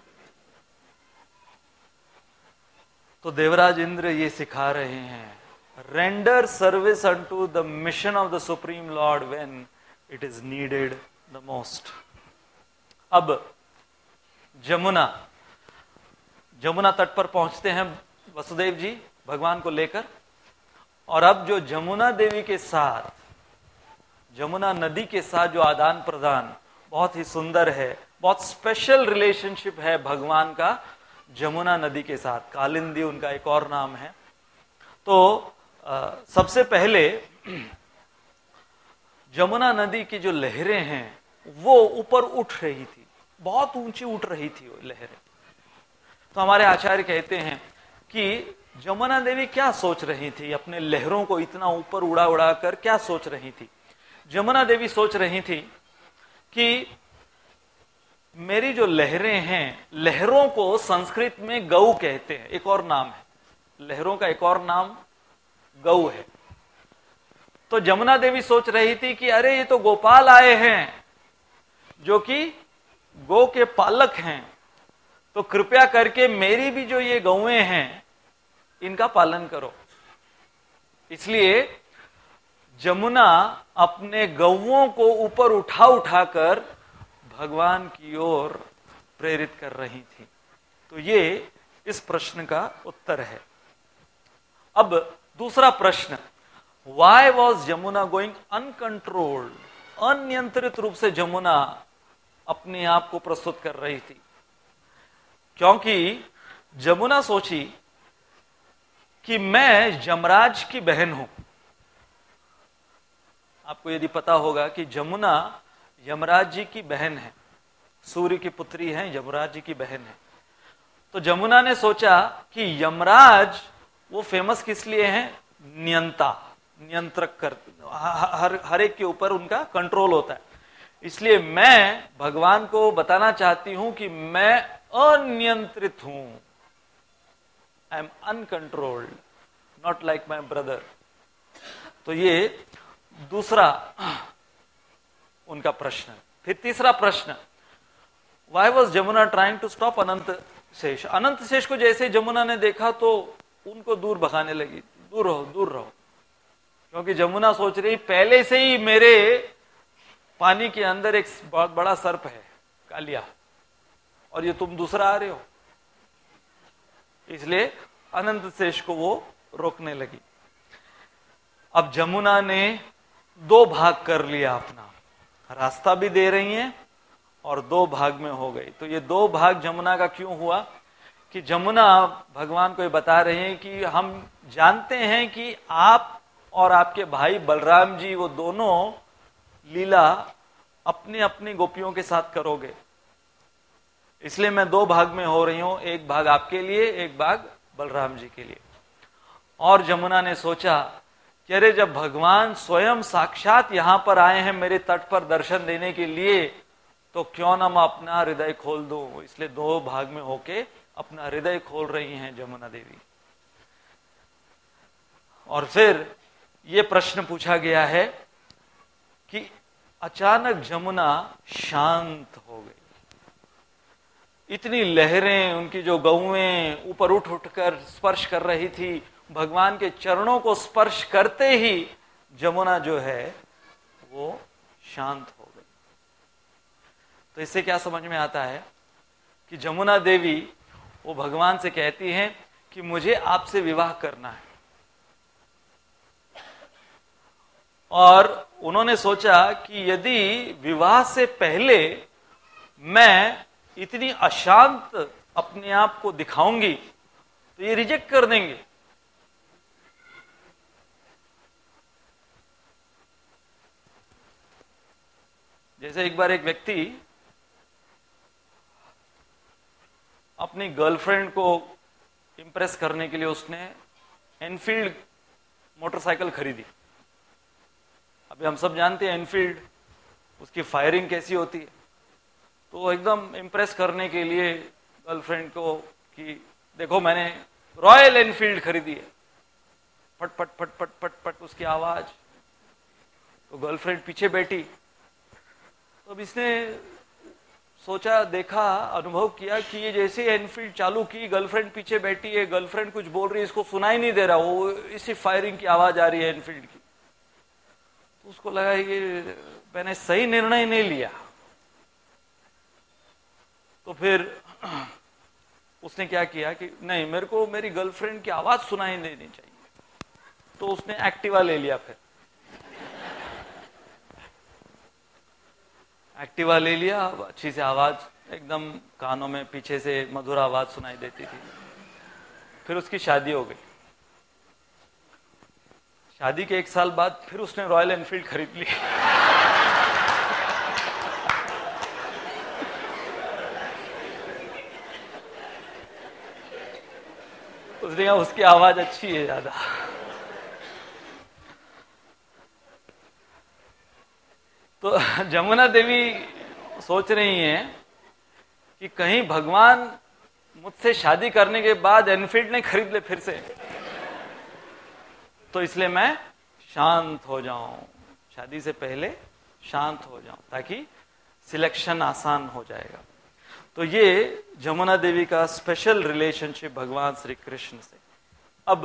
Speaker 1: तो देवराज इंद्र ये सिखा रहे हैं, render service unto the mission of the supreme lord when it is needed the most. अब जमुना जमुना तट पर पहुंचते हैं वसुदेव जी भगवान को लेकर, और अब जो जमुना देवी के साथ, जमुना नदी के साथ जो आदान प्रदान बहुत ही सुंदर है, बहुत स्पेशल रिलेशनशिप है भगवान का जमुना नदी के साथ। कालिंदी उनका एक और नाम है। तो आ, सबसे पहले जमुना नदी की जो लहरें हैं वो ऊपर उठ रही थी, बहुत ऊंची उठ रही थी वो लहरें। तो हमारे आचार्य कहते हैं कि जमुना देवी क्या सोच रही थी, अपने लहरों को इतना ऊपर उड़ा उड़ा कर क्या सोच रही थी? जमुना देवी सोच रही थी कि मेरी जो लहरें हैं, लहरों को संस्कृत में गौ कहते हैं, एक और नाम है लहरों का, एक और नाम गौ है। तो जमुना देवी सोच रही थी कि अरे ये तो गोपाल आए हैं जो कि गौ के पालक हैं, तो कृपया करके मेरी भी जो ये गौएं हैं इनका पालन करो। इसलिए जमुना अपने गौओं को ऊपर उठा उठाकर भगवान की ओर प्रेरित कर रही थी। तो ये इस प्रश्न का उत्तर है। अब दूसरा प्रश्न, why was Jamuna going uncontrolled? अनियंत्रित रूप से जमुना अपने आप को प्रस्तुत कर रही थी, क्योंकि जमुना सोची कि मैं यमराज की बहन हूं। आपको यदि पता होगा कि जमुना यमराज जी की बहन है, सूर्य की पुत्री है, यमराज जी की बहन है। तो जमुना ने सोचा कि यमराज वो फेमस किस लिए हैं? नियंता, नियंत्रक कर, हर हर एक के ऊपर उनका कंट्रोल होता है। इसलिए मैं भगवान को बताना चाहती हूं कि मैं अनियंत्रित हूं, I am uncontrolled, not like my brother. तो तो ये दूसरा उनका प्रश्न। फिर तीसरा प्रश्न, why was Jamuna trying to stop Ananta Shesha. Ananta शेष को जैसे जमुना ने देखा तो उनको दूर भगाने लगी, दूर रहो दूर रहो, क्योंकि जमुना सोच रही पहले से ही मेरे पानी के अंदर एक बहुत बड़ा सर्प है कालिया, और ये तुम दूसरा आ रहे हो, इसलिए अनंत शेष को वो रोकने लगी। अब जमुना ने दो भाग कर लिया अपना, रास्ता भी दे रही हैं और दो भाग में हो गई। तो ये दो भाग जमुना का क्यों हुआ कि जमुना भगवान को ये बता रहे हैं कि हम जानते हैं कि आप और आपके भाई बलराम जी वो दोनों लीला अपनी अपनी गोपियों के साथ करोगे, इसलिए मैं दो भाग में हो रही हूं, एक भाग आपके लिए, एक भाग बलराम जी के लिए। और जमुना ने सोचा कि अरे जब भगवान स्वयं साक्षात यहां पर आए हैं मेरे तट पर दर्शन देने के लिए, तो क्यों ना मैं अपना हृदय खोल दूं। इसलिए दो भाग में होके अपना हृदय खोल रही हैं जमुना देवी। और फिर ये प्रश्न पूछा गया है कि अचानक जमुना शांत हो गई। इतनी लहरें उनकी जो गौएं ऊपर उठ उठकर स्पर्श कर रही थी, भगवान के चरणों को स्पर्श करते ही जमुना जो है वो शांत हो गई। तो इससे क्या समझ में आता है कि जमुना देवी वो भगवान से कहती हैं कि मुझे आपसे विवाह करना है, और उन्होंने सोचा कि यदि विवाह से पहले मैं इतनी अशांत अपने आप को दिखाऊंगी तो ये रिजेक्ट कर देंगे। जैसे एक बार एक व्यक्ति अपनी गर्लफ्रेंड को इंप्रेस करने के लिए उसने एनफील्ड मोटरसाइकिल खरीदी। अभी हम सब जानते हैं एनफील्ड, उसकी फायरिंग कैसी होती है, तो एकदम इंप्रेस करने के लिए गर्लफ्रेंड को कि देखो मैंने रॉयल एनफील्ड खरीदी है, फट फट फट फट फट फट उसकी आवाज। तो गर्लफ्रेंड पीछे बैठी, तो अब इसने सोचा, देखा, अनुभव किया कि ये जैसे एनफील्ड चालू की, गर्लफ्रेंड पीछे बैठी है, गर्लफ्रेंड कुछ बोल रही है, इसको सुनाई नहीं दे रहा, वो इसी फायरिंग की आवाज आ रही है एनफील्ड की। तो उसको लगा कि मैंने सही निर्णय नहीं लिया। तो फिर उसने क्या किया कि नहीं, मेरे को मेरी गर्लफ्रेंड की आवाज सुनाई देनी चाहिए, तो उसने एक्टिवा ले लिया। फिर एक्टिवा ले लिया, अच्छी से आवाज एकदम कानों में पीछे से मधुर आवाज सुनाई देती थी। फिर उसकी शादी हो गई। शादी के एक साल बाद फिर उसने रॉयल एनफील्ड खरीद ली। उसने कहा उसकी आवाज अच्छी है ज्यादा। तो जमुना देवी सोच रही हैं कि कहीं भगवान मुझसे शादी करने के बाद एनफील्ड नहीं खरीद ले फिर से, तो इसलिए मैं शांत हो जाऊं, शादी से पहले शांत हो जाऊं, ताकि सिलेक्शन आसान हो जाएगा। तो ये जमुना देवी का स्पेशल रिलेशनशिप भगवान श्री कृष्ण से। अब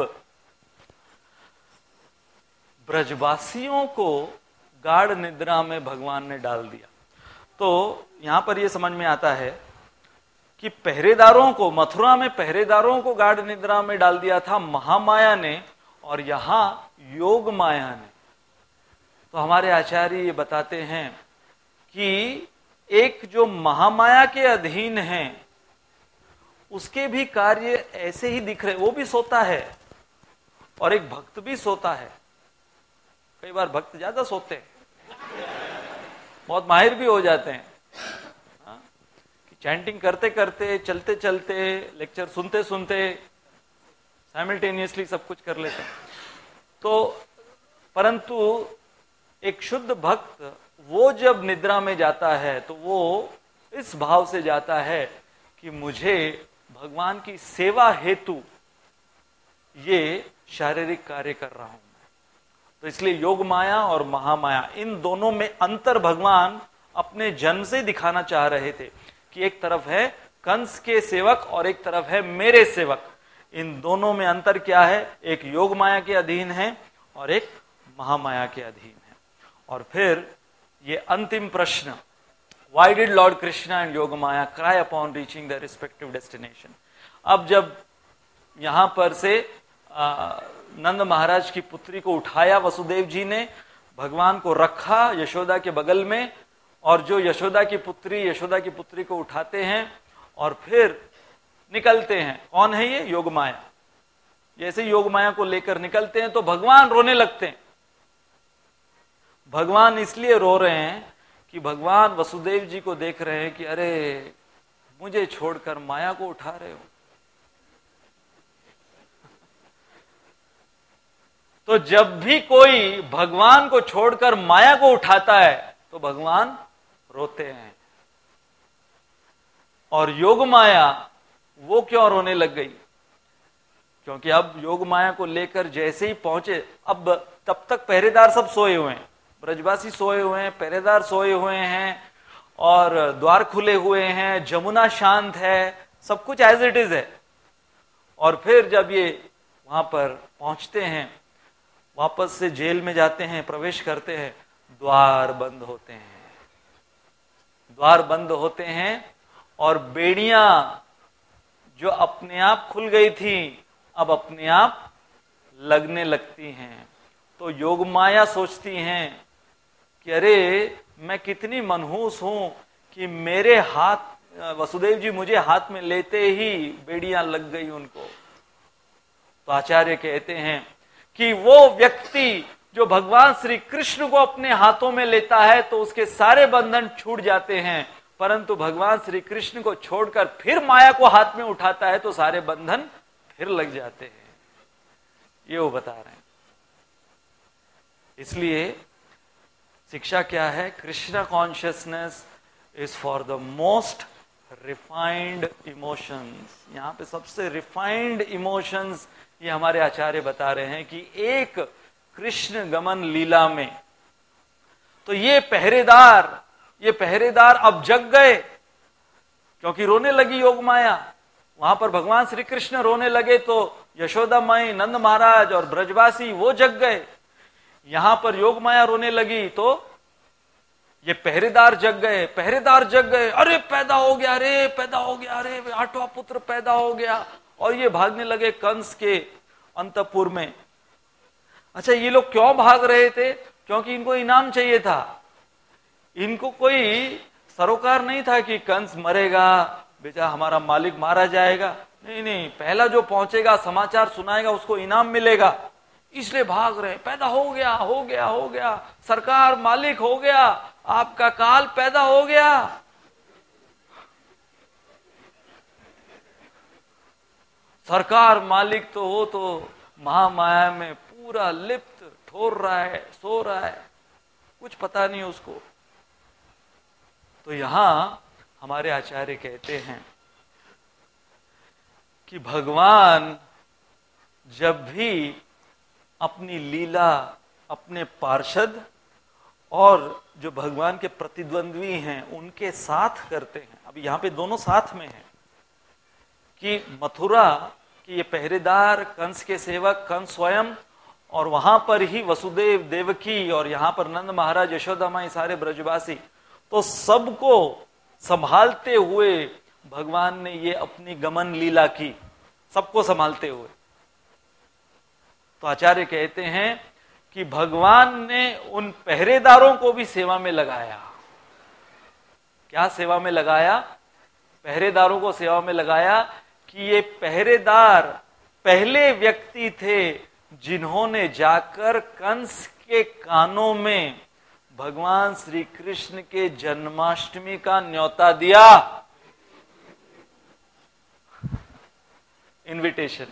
Speaker 1: ब्रजवासियों को गाढ़ निद्रा में भगवान ने डाल दिया। तो यहां पर यह समझ में आता है कि पहरेदारों को, मथुरा में पहरेदारों को गाढ़ निद्रा में डाल दिया था महामाया ने, और यहां योग माया ने। तो हमारे आचार्य ये बताते हैं कि एक जो महामाया के अधीन है उसके भी कार्य ऐसे ही दिख रहे, वो भी सोता है और एक भक्त भी सोता है। कई बार भक्त ज्यादा सोते हैं, बहुत माहिर भी हो जाते हैं, हाँ? कि चैंटिंग करते करते, चलते चलते, लेक्चर सुनते सुनते साइमल्टेनियसली सब कुछ कर लेते हैं। तो परंतु एक शुद्ध भक्त वो जब निद्रा में जाता है तो वो इस भाव से जाता है कि मुझे भगवान की सेवा हेतु ये शारीरिक कार्य कर रहा हूं। तो इसलिए योग माया और महामाया, इन दोनों में अंतर भगवान अपने जन्म से दिखाना चाह रहे थे कि एक तरफ है कंस के सेवक और एक तरफ है मेरे सेवक। इन दोनों में अंतर क्या है? एक योग माया के अधीन है और एक महामाया के अधीन है। और फिर ये अंतिम प्रश्न, Why did Lord Krishna and Yogamaya cry upon reaching their respective destination? अब जब यहां पर से आ, नंद महाराज की पुत्री को उठाया वसुदेव जी ने, भगवान को रखा यशोदा के बगल में, और जो यशोदा की पुत्री यशोदा की पुत्री को उठाते हैं और फिर निकलते हैं। कौन है ये? योगमाया। जैसे योगमाया को लेकर निकलते हैं तो भगवान रोने लगते हैं। भगवान इसलिए रो रहे हैं कि भगवान वसुदेव जी को देख रहे हैं कि अरे मुझे छोड़कर माया को उठा रहे हो। तो जब भी कोई भगवान को छोड़कर माया को उठाता है तो भगवान रोते हैं। और योग माया वो क्यों रोने लग गई? क्योंकि अब योग माया को लेकर जैसे ही पहुंचे, अब तब तक पहरेदार सब सोए हुए हैं, ब्रजवासी सोए हुए हैं, पहरेदार सोए हुए हैं और द्वार खुले हुए हैं, जमुना शांत है, सब कुछ एज इट इज है। और फिर जब ये वहां पर पहुंचते हैं, वापस से जेल में जाते हैं, प्रवेश करते हैं, द्वार बंद होते हैं। द्वार बंद होते हैं और बेड़ियां जो अपने आप खुल गई थी अब अपने आप लगने लगती हैं। तो योग माया सोचती हैं कि अरे मैं कितनी मनहूस हूं कि मेरे हाथ, वसुदेव जी मुझे हाथ में लेते ही बेड़ियां लग गई उनको। तो आचार्य कहते हैं कि वो व्यक्ति जो भगवान श्री कृष्ण को अपने हाथों में लेता है तो उसके सारे बंधन छूट जाते हैं, परंतु भगवान श्री कृष्ण को छोड़कर फिर माया को हाथ में उठाता है तो सारे बंधन फिर लग जाते हैं। ये वो बता रहे हैं। इसलिए शिक्षा क्या है? Krishna consciousness is for the most refined emotions. यहां पे सबसे रिफाइंड इमोशंस ये हमारे आचार्य बता रहे हैं कि एक कृष्ण गमन लीला में तो ये पहरेदार ये पहरेदार अब जग गए, क्योंकि रोने लगी योग माया। वहां पर भगवान श्री कृष्ण रोने लगे तो यशोदा माई, नंद महाराज और ब्रजवासी वो जग गए। यहां पर योग माया रोने लगी तो ये पहरेदार जग गए। पहरेदार जग गए, अरे पैदा हो गया, अरे पैदा हो गया, अरे आठवां पुत्र पैदा हो गया। और ये भागने लगे कंस के अंतपुर में। अच्छा, ये लोग क्यों भाग रहे थे? क्योंकि इनको इनाम चाहिए था। इनको कोई सरोकार नहीं था कि कंस मरेगा, बेचा हमारा मालिक मारा जाएगा। नहीं नहीं, पहला जो पहुंचेगा समाचार सुनाएगा उसको इनाम मिलेगा, इसलिए भाग रहे। पैदा हो गया, हो गया, हो गया, सरकार मालिक हो गया, आपका काल पैदा हो गया। सरकार मालिक तो हो तो महामाया में पूरा लिप्त ठोर रहा है, सो रहा है, कुछ पता नहीं उसको। तो यहां हमारे आचार्य कहते हैं कि भगवान जब भी अपनी लीला अपने पार्षद और जो भगवान के प्रतिद्वंद्वी हैं उनके साथ करते हैं, अब यहां पे दोनों साथ में हैं कि मथुरा कि ये पहरेदार कंस के सेवक कंस स्वयं, और वहां पर ही वसुदेव देवकी, और यहां पर नंद महाराज, यशोदा माई, सारे ब्रजवासी, तो सबको संभालते हुए भगवान ने ये अपनी गमन लीला की, सबको संभालते हुए। तो आचार्य कहते हैं कि भगवान ने उन पहरेदारों को भी सेवा में लगाया। क्या सेवा में लगाया? पहरेदारों को सेवा में लगाया कि ये पहरेदार पहले व्यक्ति थे जिन्होंने जाकर कंस के कानों में भगवान श्री कृष्ण के जन्माष्टमी का न्योता दिया, इनविटेशन।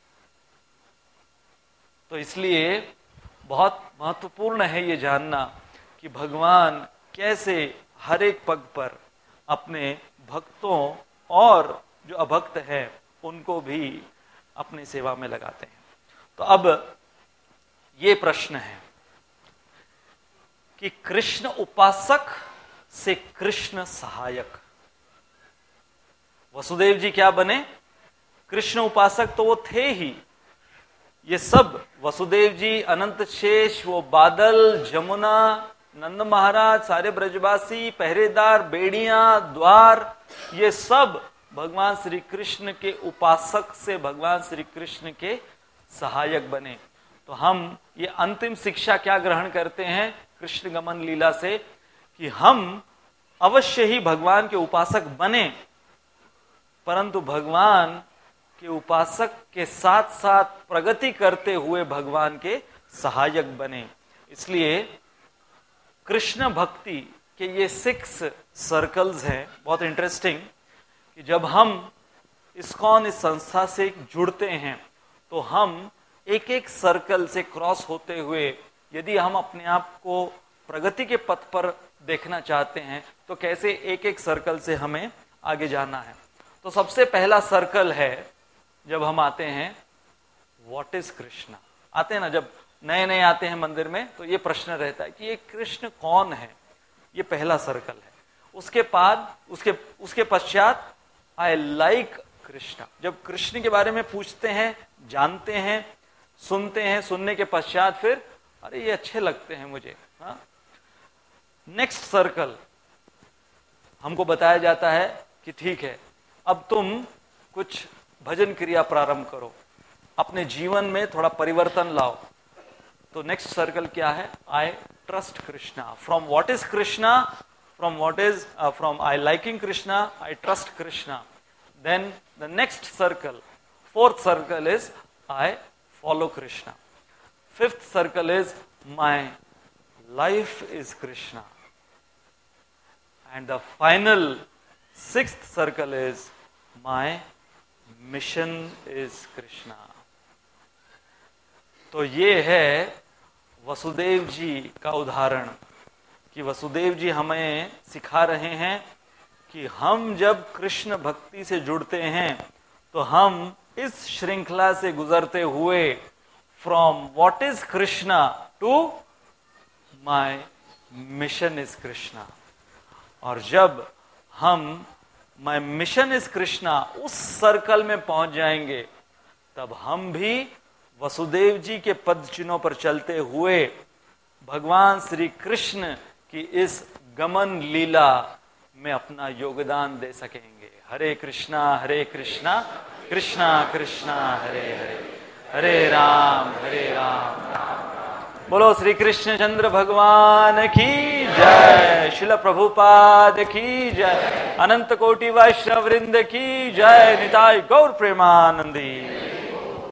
Speaker 1: तो इसलिए बहुत महत्वपूर्ण है ये जानना कि भगवान कैसे हर एक पग पर अपने भक्तों और जो अभक्त हैं उनको भी अपनी सेवा में लगाते हैं। तो अब ये प्रश्न है कि कृष्ण उपासक से कृष्ण सहायक। वसुदेव जी क्या बने? कृष्ण उपासक तो वो थे ही। ये सब वसुदेव जी, अनंत शेष, वो बादल, जमुना, नंद महाराज, सारे ब्रजवासी, पहरेदार, बेड़ियां, द्वार, ये सब भगवान श्री कृष्ण के उपासक से भगवान श्री कृष्ण के सहायक बने। तो हम ये अंतिम शिक्षा क्या ग्रहण करते हैं कृष्ण गमन लीला से, कि हम अवश्य ही भगवान के उपासक बने, परंतु भगवान के उपासक के साथ साथ प्रगति करते हुए भगवान के सहायक बने। इसलिए कृष्ण भक्ति के ये सिक्स सर्कल्स हैं, बहुत इंटरेस्टिंग, कि जब हम इस्कॉन इस संस्था से जुड़ते हैं तो हम एक एक सर्कल से क्रॉस होते हुए, यदि हम अपने आप को प्रगति के पथ पर देखना चाहते हैं तो कैसे एक एक सर्कल से हमें आगे जाना है। तो सबसे पहला सर्कल है, जब हम आते हैं, व्हाट इज कृष्णा। आते हैं ना, जब नए नए आते हैं मंदिर में तो ये प्रश्न रहता है कि ये कृष्ण कौन है। ये पहला सर्कल है। उसके बाद उसके उसके पश्चात आई लाइक कृष्णा। जब कृष्ण के बारे में पूछते हैं, जानते हैं, सुनते हैं, सुनने के पश्चात फिर अरे ये अच्छे लगते हैं मुझे। हाँ, नेक्स्ट सर्कल हमको बताया जाता है कि ठीक है, अब तुम कुछ भजन क्रिया प्रारंभ करो, अपने जीवन में थोड़ा परिवर्तन लाओ। तो नेक्स्ट सर्कल क्या है? I trust Krishna. From what is Krishna, from what is from I liking Krishna, I trust Krishna. Then the next circle, fourth circle is I follow Krishna. Fifth circle is my life is Krishna. And the final sixth circle is my mission is Krishna. तो ये है वसुदेव जी का उदाहरण, कि वसुदेव जी हमें सिखा रहे हैं कि हम जब कृष्ण भक्ति से जुड़ते हैं तो हम इस श्रृंखला से गुजरते हुए from what is Krishna to my mission is Krishna. और जब हम माय मिशन इज कृष्णा उस सर्कल में पहुंच जाएंगे, तब हम भी वसुदेव जी के पद चिन्हों पर चलते हुए भगवान श्री कृष्ण की इस गमन लीला में अपना योगदान दे सकेंगे। हरे कृष्णा हरे कृष्णा कृष्णा कृष्णा हरे हरे, हरे राम हरे राम राम राम। बोलो श्री कृष्ण चंद्र भगवान की जय, शिल प्रभुपाद की जय, अनंत कोटि वैष्णव वृंद की जय, निताय गौर प्रेमानंदी।